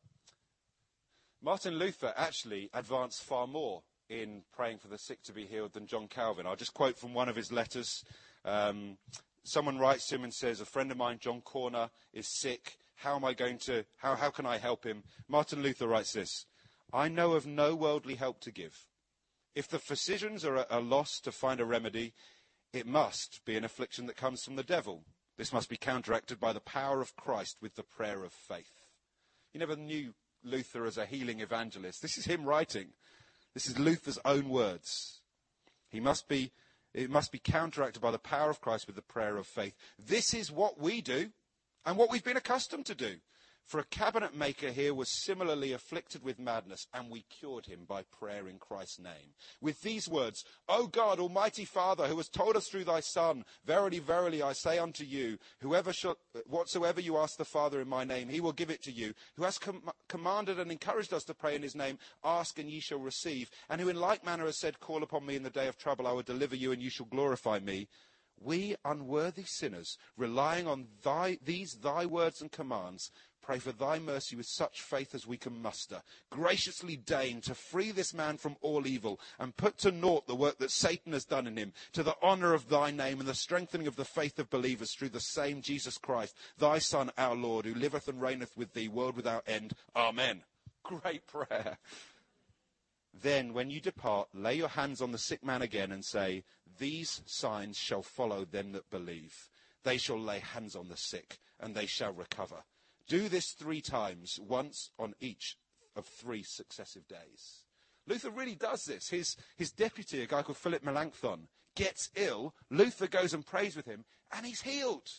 actually advanced far more in praying for the sick to be healed than John Calvin. I'll just quote from one of his letters. Someone writes to him and says, a friend of mine, John Corner, is sick. How can I help him? Martin Luther writes this: I know of no worldly help to give. If the physicians are at a loss to find a remedy, it must be an affliction that comes from the devil. This must be counteracted by the power of Christ with the prayer of faith. You never knew Luther as a healing evangelist. This is him writing. This is Luther's own words. It must be counteracted by the power of Christ with the prayer of faith. This is what we do and what we've been accustomed to do. For a cabinet maker here was similarly afflicted with madness, and we cured him by prayer in Christ's name. With these words, O God, Almighty Father, who has told us through thy Son, verily, verily, I say unto you, whatsoever you ask the Father in my name, he will give it to you. Who has commanded and encouraged us to pray in his name, ask and ye shall receive. And who in like manner has said, call upon me in the day of trouble, I will deliver you and you shall glorify me. We unworthy sinners, relying on these thy words and commands, pray for thy mercy with such faith as we can muster. Graciously deign to free this man from all evil and put to naught the work that Satan has done in him, to the honour of thy name and the strengthening of the faith of believers through the same Jesus Christ, thy Son, our Lord, who liveth and reigneth with thee, world without end. Amen. Great prayer. Then, when you depart, lay your hands on the sick man again and say, these signs shall follow them that believe. They shall lay hands on the sick, and they shall recover. Do this 3 times, once on each of 3 successive days. Luther really does this. His deputy, a guy called Philip Melanchthon, gets ill. Luther goes and prays with him, and he's healed.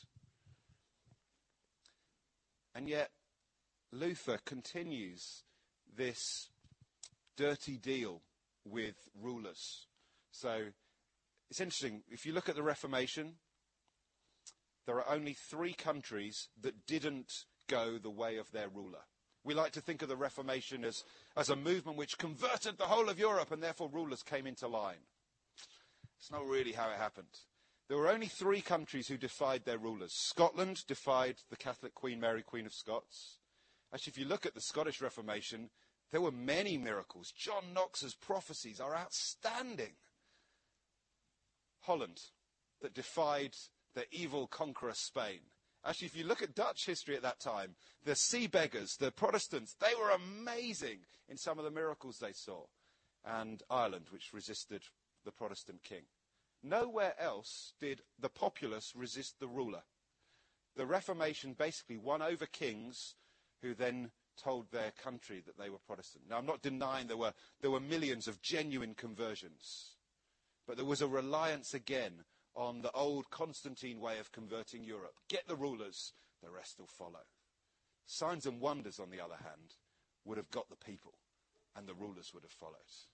And yet, Luther continues this dirty deal with rulers. So it's interesting. If you look at the Reformation, there are only 3 countries that didn't go the way of their ruler. We like to think of the Reformation as a movement which converted the whole of Europe, and therefore rulers came into line. It's not really how it happened. There were only 3 countries who defied their rulers. Scotland defied the Catholic Queen Mary, Queen of Scots. Actually, if you look at the Scottish Reformation, there were many miracles. John Knox's prophecies are outstanding. Holland, that defied the evil conqueror Spain. Actually, if you look at Dutch history at that time, the sea beggars, the Protestants, they were amazing in some of the miracles they saw. And Ireland, which resisted the Protestant king. Nowhere else did the populace resist the ruler. The Reformation basically won over kings who then told their country that they were Protestant. Now, I'm not denying there were millions of genuine conversions, but there was a reliance again on the old Constantine way of converting Europe. Get the rulers, the rest will follow. Signs and wonders, on the other hand, would have got the people, and the rulers would have followed.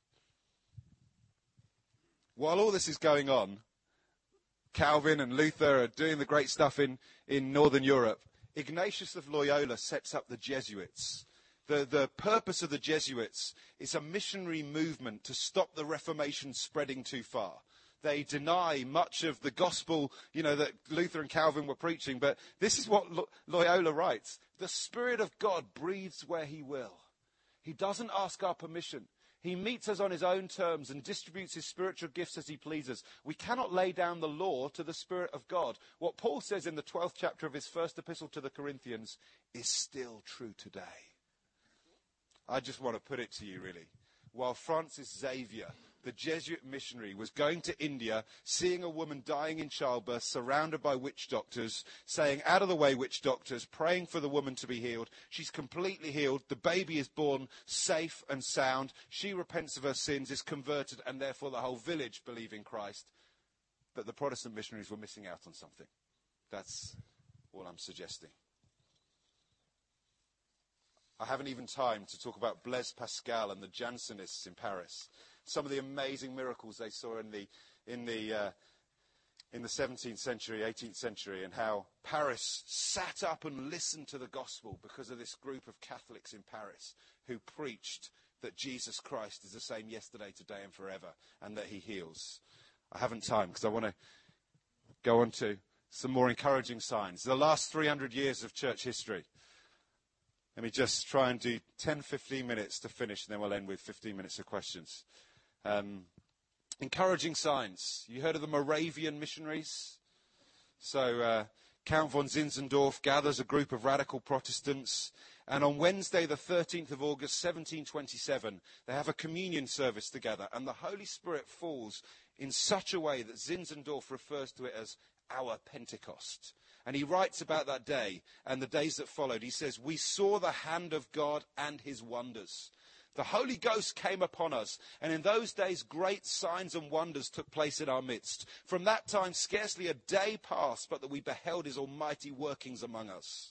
While all this is going on, Calvin and Luther are doing the great stuff in Northern Europe. Ignatius of Loyola sets up the Jesuits. The purpose of the Jesuits is a missionary movement to stop the Reformation spreading too far. They deny much of the gospel, that Luther and Calvin were preaching, but this is what Loyola writes. The Spirit of God breathes where he will. He doesn't ask our permission. He meets us on his own terms and distributes his spiritual gifts as he pleases. We cannot lay down the law to the Spirit of God. What Paul says in the 12th chapter of his first epistle to the Corinthians is still true today. I just want to put it to you, really. While Francis Xavier, the Jesuit missionary, was going to India, seeing a woman dying in childbirth, surrounded by witch doctors, saying, "Out of the way, witch doctors," praying for the woman to be healed. She's completely healed. The baby is born safe and sound. She repents of her sins, is converted, and therefore the whole village believe in Christ. But the Protestant missionaries were missing out on something. That's all I'm suggesting. I haven't even time to talk about Blaise Pascal and the Jansenists in Paris. Some of the amazing miracles they saw in the 17th century, 18th century, and how Paris sat up and listened to the gospel because of this group of Catholics in Paris who preached that Jesus Christ is the same yesterday, today, and forever, and that he heals. I haven't time because I want to go on to some more encouraging signs. The last 300 years of church history. Let me just try and do 10, 15 minutes to finish, and then we'll end with 15 minutes of questions. Encouraging signs. You heard of the Moravian missionaries? So Count von Zinzendorf gathers a group of radical Protestants, and on Wednesday, the 13th of August, 1727, they have a communion service together, and the Holy Spirit falls in such a way that Zinzendorf refers to it as our Pentecost. And he writes about that day and the days that followed. He says, "We saw the hand of God and his wonders. The Holy Ghost came upon us, and in those days great signs and wonders took place in our midst. From that time scarcely a day passed but that we beheld his almighty workings among us."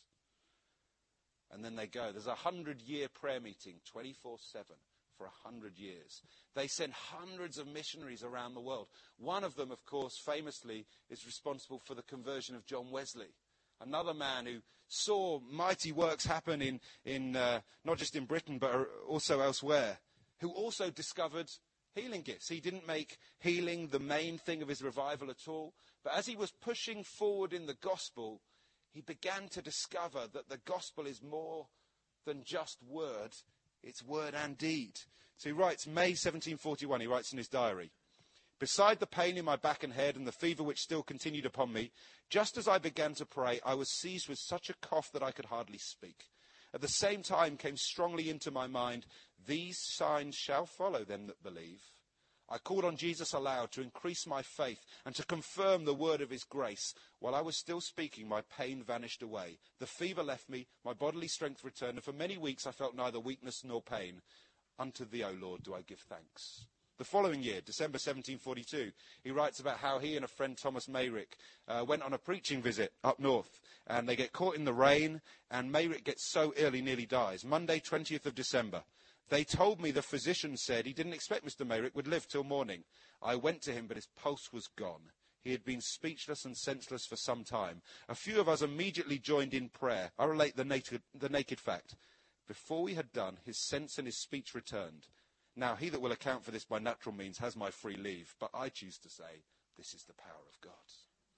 And then they go. There's a 100-year prayer meeting, 24/7. For 100 years. They sent hundreds of missionaries around the world. One of them, of course, famously is responsible for the conversion of John Wesley, another man who saw mighty works happen in not just in Britain but also elsewhere, who also discovered healing gifts. He didn't make healing the main thing of his revival at all, but as he was pushing forward in the gospel, he began to discover that the gospel is more than just word. It's word and deed. So he writes, May 1741, he writes in his diary, "Beside the pain in my back and head and the fever which still continued upon me, just as I began to pray, I was seized with such a cough that I could hardly speak. At the same time came strongly into my mind, these signs shall follow them that believe. I called on Jesus aloud to increase my faith and to confirm the word of his grace. While I was still speaking, my pain vanished away. The fever left me, my bodily strength returned, and for many weeks I felt neither weakness nor pain. Unto thee, O Lord, do I give thanks." The following year, December 1742, he writes about how he and a friend, Thomas Mayrick, went on a preaching visit up north, and they get caught in the rain, and Mayrick gets so ill he nearly dies. Monday, 20th of December. "They told me the physician said he didn't expect Mr. Mayrick would live till morning. I went to him, but his pulse was gone. He had been speechless and senseless for some time. A few of us immediately joined in prayer. I relate the naked fact. Before we had done, his sense and his speech returned. Now, he that will account for this by natural means has my free leave, but I choose to say, this is the power of God."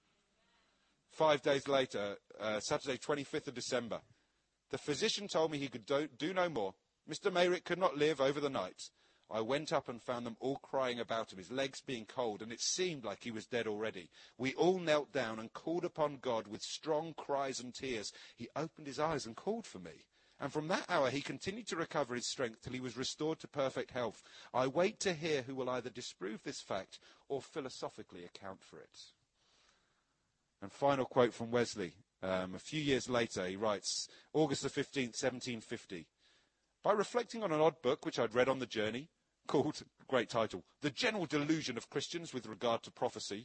5 days later, Saturday, 25th of December, "The physician told me he could do no more. Mr. Mayrick could not live over the night. I went up and found them all crying about him, his legs being cold, and it seemed like he was dead already. We all knelt down and called upon God with strong cries and tears. He opened his eyes and called for me. And from that hour he continued to recover his strength till he was restored to perfect health. I wait to hear who will either disprove this fact or philosophically account for it. And final quote from Wesley. A few years later, he writes, August the 15th, 1750. By reflecting on an odd book which I'd read on the journey, called, great title, The General Delusion of Christians with Regard to Prophecy.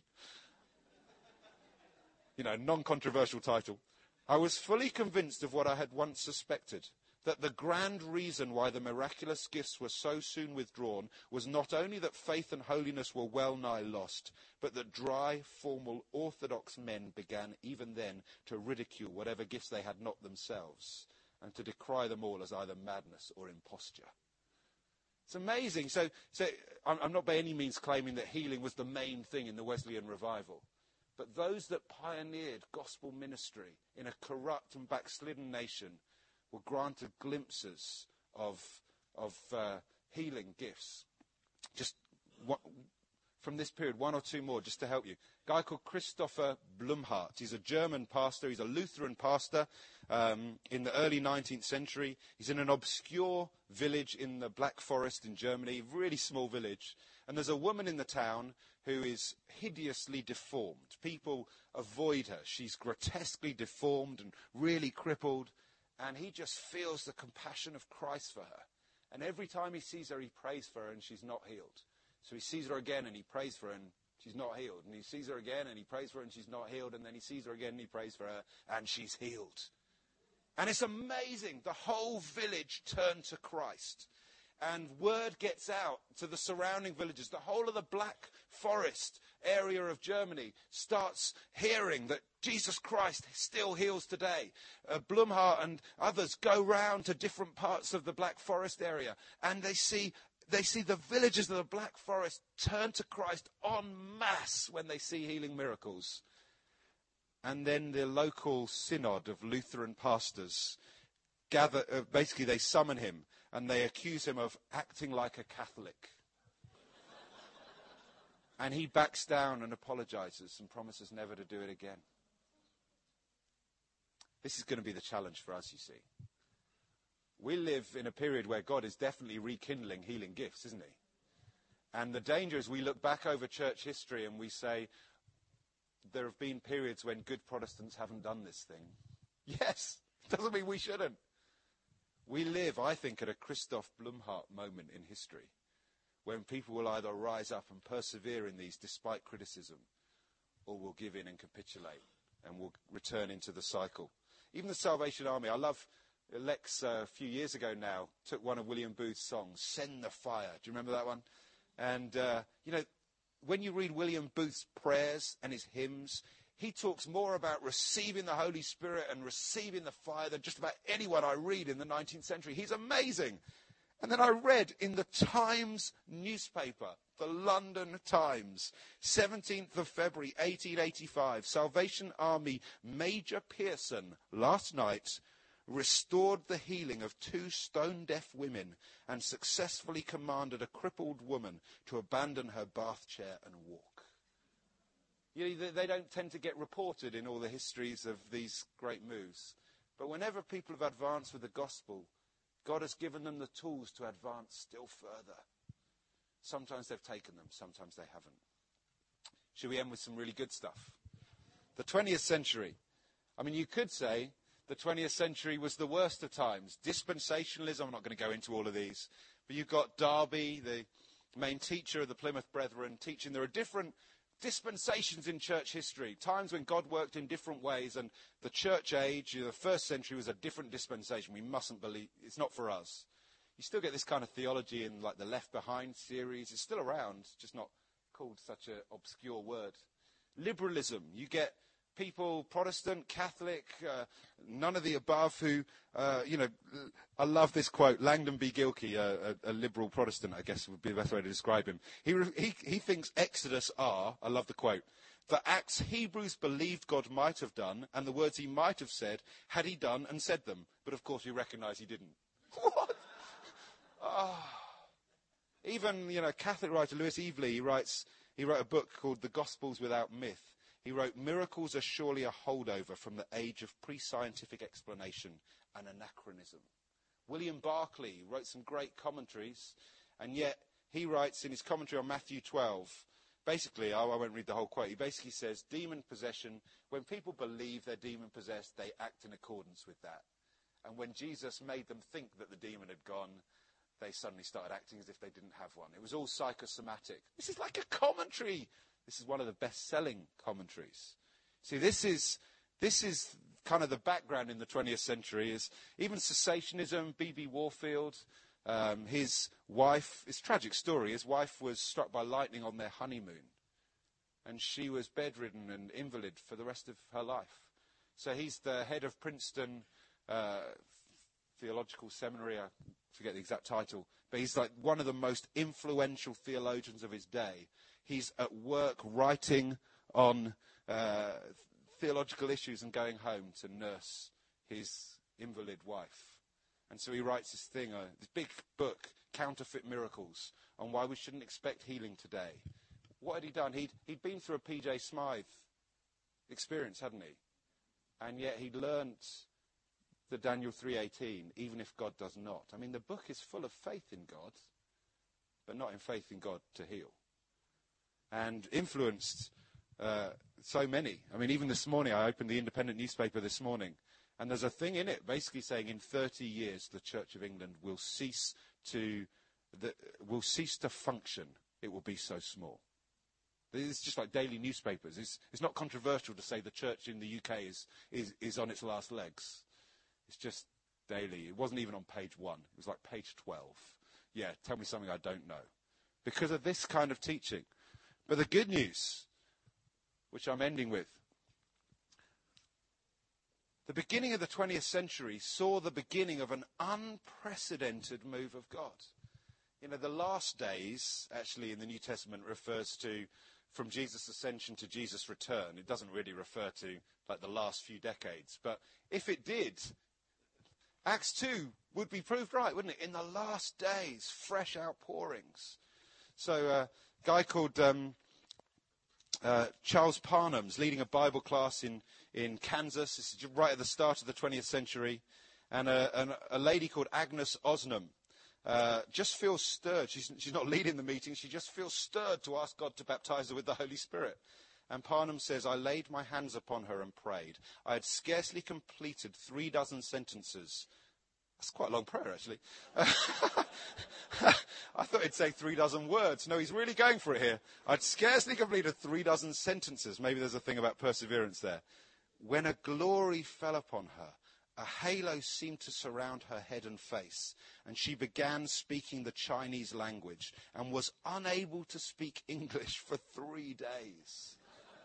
Non-controversial title. I was fully convinced of what I had once suspected, that the grand reason why the miraculous gifts were so soon withdrawn was not only that faith and holiness were well nigh lost, but that dry, formal, orthodox men began even then to ridicule whatever gifts they had not themselves, and to decry them all as either madness or imposture. It's amazing. So I'm not by any means claiming that healing was the main thing in the Wesleyan revival. But those that pioneered gospel ministry in a corrupt and backslidden nation were granted glimpses of healing gifts. Just from this period, one or two more just to help you. A guy called Christopher Blumhardt. He's a German pastor. He's a Lutheran pastor in the early 19th century. He's in an obscure village in the Black Forest in Germany, really small village. And there's a woman in the town who is hideously deformed. People avoid her. She's grotesquely deformed and really crippled. And he just feels the compassion of Christ for her. And every time he sees her, he prays for her and she's not healed. So he sees her again and he prays for her and she's not healed. And he sees her again and he prays for her and she's not healed. And then he sees her again and he prays for her and she's healed. And it's amazing. The whole village turned to Christ. And word gets out to the surrounding villages. The whole of the Black Forest area of Germany starts hearing that Jesus Christ still heals today. Blumhardt and others go round to different parts of the Black Forest area, and they see the villagers of the Black Forest turn to Christ en masse when they see healing miracles. And then the local synod of Lutheran pastors gather, basically they summon him and they accuse him of acting like a Catholic. And he backs down and apologizes and promises never to do it again. This is going to be the challenge for us, you see. We live in a period where God is definitely rekindling healing gifts, isn't he? And the danger is we look back over church history and we say, there have been periods when good Protestants haven't done this thing. Yes, doesn't mean we shouldn't. We live, I think, at a Christoph Blumhardt moment in history when people will either rise up and persevere in these despite criticism, or will give in and capitulate and will return into the cycle. Even the Salvation Army, I love Lex a few years ago now, took one of William Booth's songs, Send the Fire. Do you remember that one? And, when you read William Booth's prayers and his hymns, he talks more about receiving the Holy Spirit and receiving the fire than just about anyone I read in the 19th century. He's amazing. And then I read in the Times newspaper, the London Times, 17th of February, 1885, Salvation Army Major Pearson last night restored the healing of 2 stone-deaf women and successfully commanded a crippled woman to abandon her bath chair and walk. They don't tend to get reported in all the histories of these great moves. But whenever people have advanced with the gospel, God has given them the tools to advance still further. Sometimes they've taken them, sometimes they haven't. Should we end with some really good stuff? The 20th century. I mean, you could say the 20th century was the worst of times. Dispensationalism, I'm not going to go into all of these. But you've got Darby, the main teacher of the Plymouth Brethren, teaching there are different dispensations in church history, times when God worked in different ways, and the church age, the first century, was a different dispensation. We mustn't believe, it's not for us. You still get this kind of theology in like the Left Behind series. It's still around, just not called such an obscure word. Liberalism, you get people, Protestant, Catholic, none of the above, who, I love this quote. Langdon B. Gilkey, a liberal Protestant, I guess would be the best way to describe him. He thinks Exodus are, I love the quote, the acts Hebrews believed God might have done, and the words he might have said, had he done and said them. But of course we recognise he didn't. What? Oh. Even, Catholic writer Louis Evely, he wrote a book called The Gospels Without Myth. He wrote, miracles are surely a holdover from the age of pre-scientific explanation and anachronism. William Barclay wrote some great commentaries, and yet he writes in his commentary on Matthew 12, basically, I won't read the whole quote, he basically says, demon possession, when people believe they're demon-possessed, they act in accordance with that. And when Jesus made them think that the demon had gone, they suddenly started acting as if they didn't have one. It was all psychosomatic. This is like a commentary. This is one of the best-selling commentaries. See, this is kind of the background in the 20th century, is even cessationism. B.B. Warfield, his wife, it's a tragic story, his wife was struck by lightning on their honeymoon, and she was bedridden and invalid for the rest of her life. So he's the head of Princeton Theological Seminary, I forget the exact title, but he's like one of the most influential theologians of his day. He's at work writing on theological issues and going home to nurse his invalid wife. And so he writes this big book, Counterfeit Miracles, on why we shouldn't expect healing today. What had he done? He'd been through a P.J. Smythe experience, hadn't he? And yet he'd learnt the Daniel 3:18, even if God does not. I mean, the book is full of faith in God, but not in faith in God to heal. And influenced so many. I mean, even this morning, I opened the Independent newspaper this morning, and there's a thing in it basically saying in 30 years the Church of England will cease to function. It will be so small. It's just like daily newspapers. It's not controversial to say the church in the UK is on its last legs. It's just daily. It wasn't even on page 1. It was like page 12. Yeah, tell me something I don't know. Because of this kind of teaching. But the good news, which I'm ending with, the beginning of the 20th century saw the beginning of an unprecedented move of God. You know, the last days, actually, in the New Testament refers to from Jesus' ascension to Jesus' return. It doesn't really refer to, like, the last few decades. But if it did, Acts 2 would be proved right, wouldn't it? In the last days, fresh outpourings. So a guy called Charles Parnham's leading a Bible class in Kansas. This is right at the start of the 20th century. And a lady called Agnes Osnam just feels stirred. She's not leading the meeting. She just feels stirred to ask God to baptize her with the Holy Spirit. And Parnham says, I laid my hands upon her and prayed. I had scarcely completed 36 sentences. That's quite a long prayer, actually. I thought he'd say 36 words. No, he's really going for it here. I'd scarcely completed 36 sentences. Maybe there's a thing about perseverance there. When a glory fell upon her, a halo seemed to surround her head and face, and she began speaking the Chinese language and was unable to speak English for 3 days.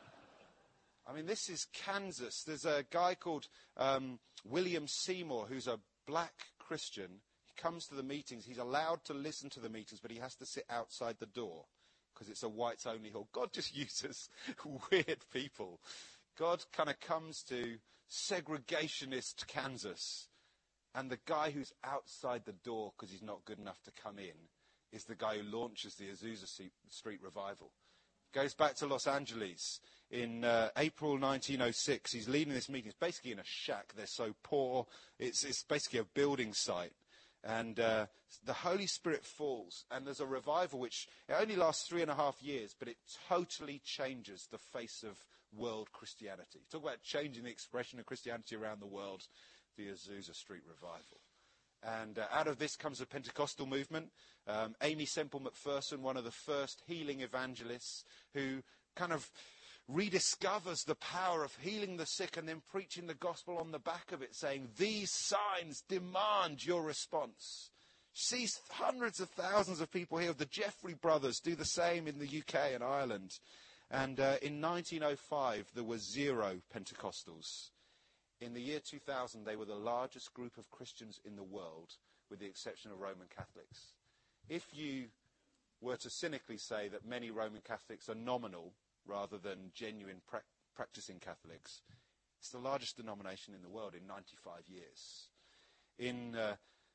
I mean, this is Kansas. There's a guy called William Seymour, who's a black Christian. He comes to the meetings. He's allowed to listen to the meetings, but he has to sit outside the door because it's a whites-only hall. God just uses weird people. God kind of comes to segregationist Kansas, and the guy who's outside the door because he's not good enough to come in is the guy who launches the Azusa Street revival. Goes back to Los Angeles in April 1906. He's leading this meeting. It's basically in a shack. They're so poor. It's basically a building site. And the Holy Spirit falls. And there's a revival which it only lasts 3.5 years, but it totally changes the face of world Christianity. Talk about changing the expression of Christianity around the world, the Azusa Street revival. And out of this comes a Pentecostal movement. Amy Semple McPherson, one of the first healing evangelists, who kind of rediscovers the power of healing the sick and then preaching the gospel on the back of it, saying, these signs demand your response. She sees hundreds of thousands of people healed. The Jeffrey brothers do the same in the UK and Ireland. And in 1905, there were 0 Pentecostals. In the year 2000, they were the largest group of Christians in the world, with the exception of Roman Catholics. If you were to cynically say that many Roman Catholics are nominal rather than genuine practicing Catholics, it's the largest denomination in the world in 95 years.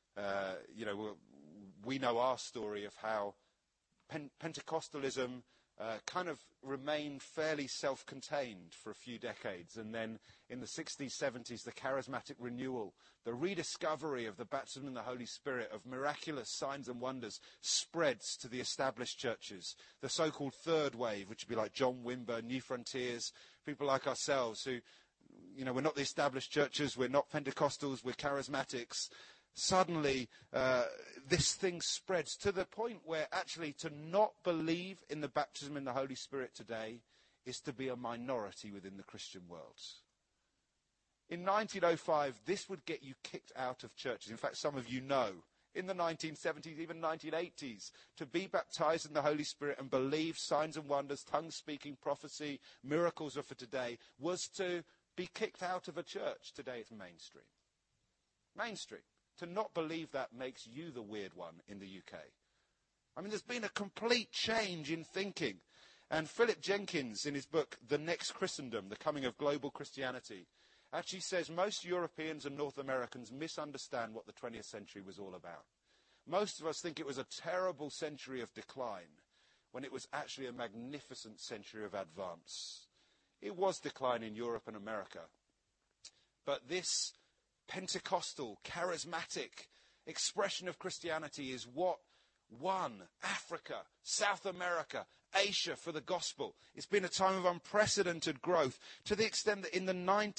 We know our story of how Pentecostalism kind of remained fairly self-contained for a few decades. And then in the 60s, 70s, the charismatic renewal, the rediscovery of the baptism in the Holy Spirit, of miraculous signs and wonders, spreads to the established churches. The so-called third wave, which would be like John Wimber, New Frontiers, people like ourselves who, we're not the established churches, we're not Pentecostals, we're charismatics. Suddenly, this thing spreads to the point where actually to not believe in the baptism in the Holy Spirit today is to be a minority within the Christian world. In 1905, this would get you kicked out of churches. In fact, some of you know, in the 1970s, even 1980s, to be baptized in the Holy Spirit and believe signs and wonders, tongue-speaking, prophecy, miracles are for today, was to be kicked out of a church. Today it's mainstream. Mainstream. To not believe that makes you the weird one in the UK. I mean, there's been a complete change in thinking. And Philip Jenkins, in his book, The Next Christendom, The Coming of Global Christianity, actually says most Europeans and North Americans misunderstand what the 20th century was all about. Most of us think it was a terrible century of decline, when it was actually a magnificent century of advance. It was decline in Europe and America. But this Pentecostal, charismatic expression of Christianity is what won Africa, South America, Asia for the gospel. It's been a time of unprecedented growth, to the extent that in the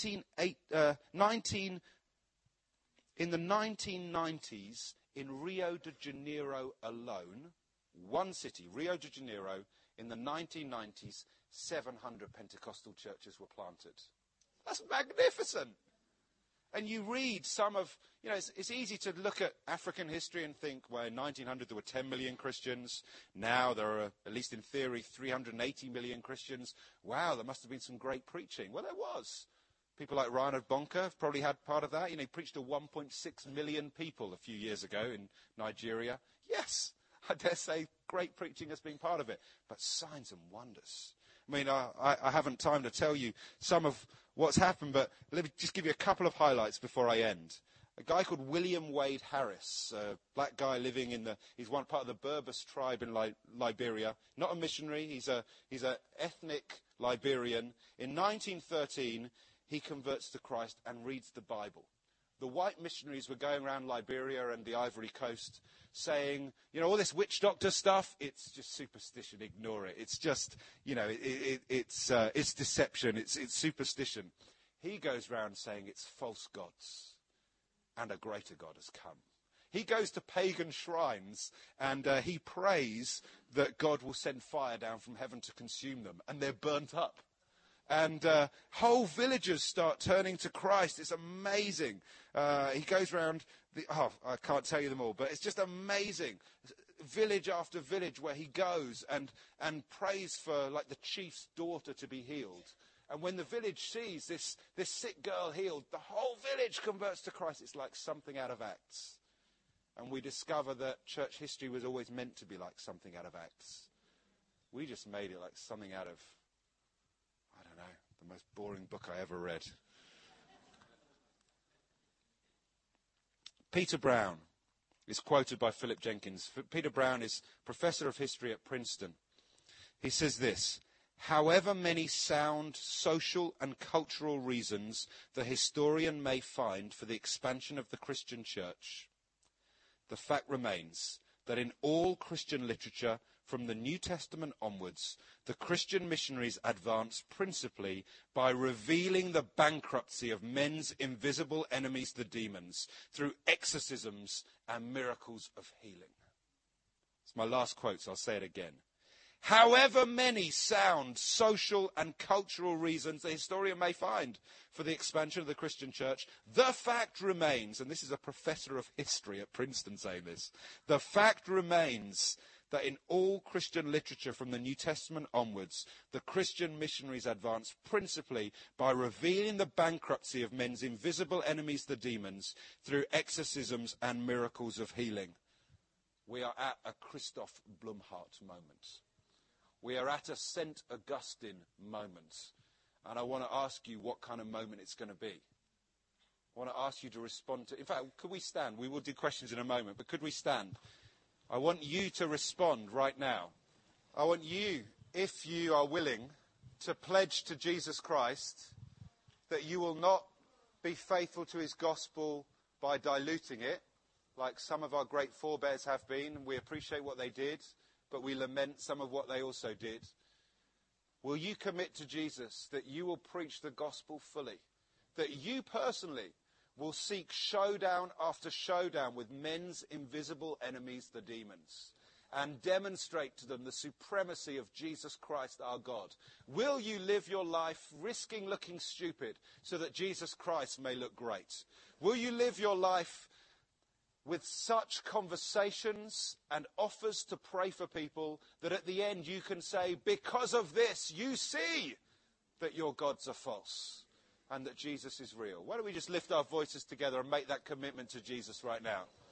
1990s, in Rio de Janeiro alone, one city, Rio de Janeiro, in the 1990s, 700 Pentecostal churches were planted. That's magnificent. And you read some of, it's easy to look at African history and think, well, in 1900 there were 10 million Christians. Now there are, at least in theory, 380 million Christians. Wow, there must have been some great preaching. Well, there was. People like Reinhard Bonke have probably had part of that. He preached to 1.6 million people a few years ago in Nigeria. Yes, I dare say great preaching has been part of it. But signs and wonders. I mean, I haven't time to tell you some of what's happened, but let me just give you a couple of highlights before I end. A guy called William Wade Harris, a black guy living he's one part of the Berbers tribe in Liberia. Not a missionary, he's a ethnic Liberian. In 1913, he converts to Christ and reads the Bible. The white missionaries were going around Liberia and the Ivory Coast saying, all this witch doctor stuff, it's just superstition, ignore it. It's just, it's deception, it's superstition. He goes around saying it's false gods and a greater God has come. He goes to pagan shrines and he prays that God will send fire down from heaven to consume them, and they're burnt up. And whole villages start turning to Christ. It's amazing. He goes around, I can't tell you them all, but it's just amazing. Village after village where he goes and prays for like the chief's daughter to be healed. And when the village sees this sick girl healed, the whole village converts to Christ. It's like something out of Acts. And we discover that church history was always meant to be like something out of Acts. We just made it like something out of, I don't know, the most boring book I ever read. Peter Brown is quoted by Philip Jenkins. Peter Brown is professor of history at Princeton. He says this: however many sound social and cultural reasons the historian may find for the expansion of the Christian church, the fact remains that in all Christian literature, from the New Testament onwards, the Christian missionaries advanced principally by revealing the bankruptcy of men's invisible enemies, the demons, through exorcisms and miracles of healing. It's my last quote, so I'll say it again. However many sound social and cultural reasons the historian may find for the expansion of the Christian church, the fact remains, and this is a professor of history at Princeton saying this, the fact remains that in all Christian literature from the New Testament onwards, the Christian missionaries advanced principally by revealing the bankruptcy of men's invisible enemies, the demons, through exorcisms and miracles of healing. We are at a Christoph Blumhardt moment. We are at a St. Augustine moment. And I want to ask you what kind of moment it's going to be. I want to ask you to respond to... In fact, could we stand? We will do questions in a moment, but could we stand? I want you to respond right now. I want you if you are willing to pledge to Jesus Christ that you will not be faithful to his gospel by diluting it, like some of our great forebears have been. We appreciate what they did, but we lament some of what they also did. Will you commit to Jesus that you will preach the gospel fully? That you personally will seek showdown after showdown with men's invisible enemies, the demons, and demonstrate to them the supremacy of Jesus Christ our God? Will you live your life risking looking stupid so that Jesus Christ may look great? Will you live your life with such conversations and offers to pray for people that at the end you can say, because of this, you see that your gods are false and that Jesus is real? Why don't we just lift our voices together and make that commitment to Jesus right now?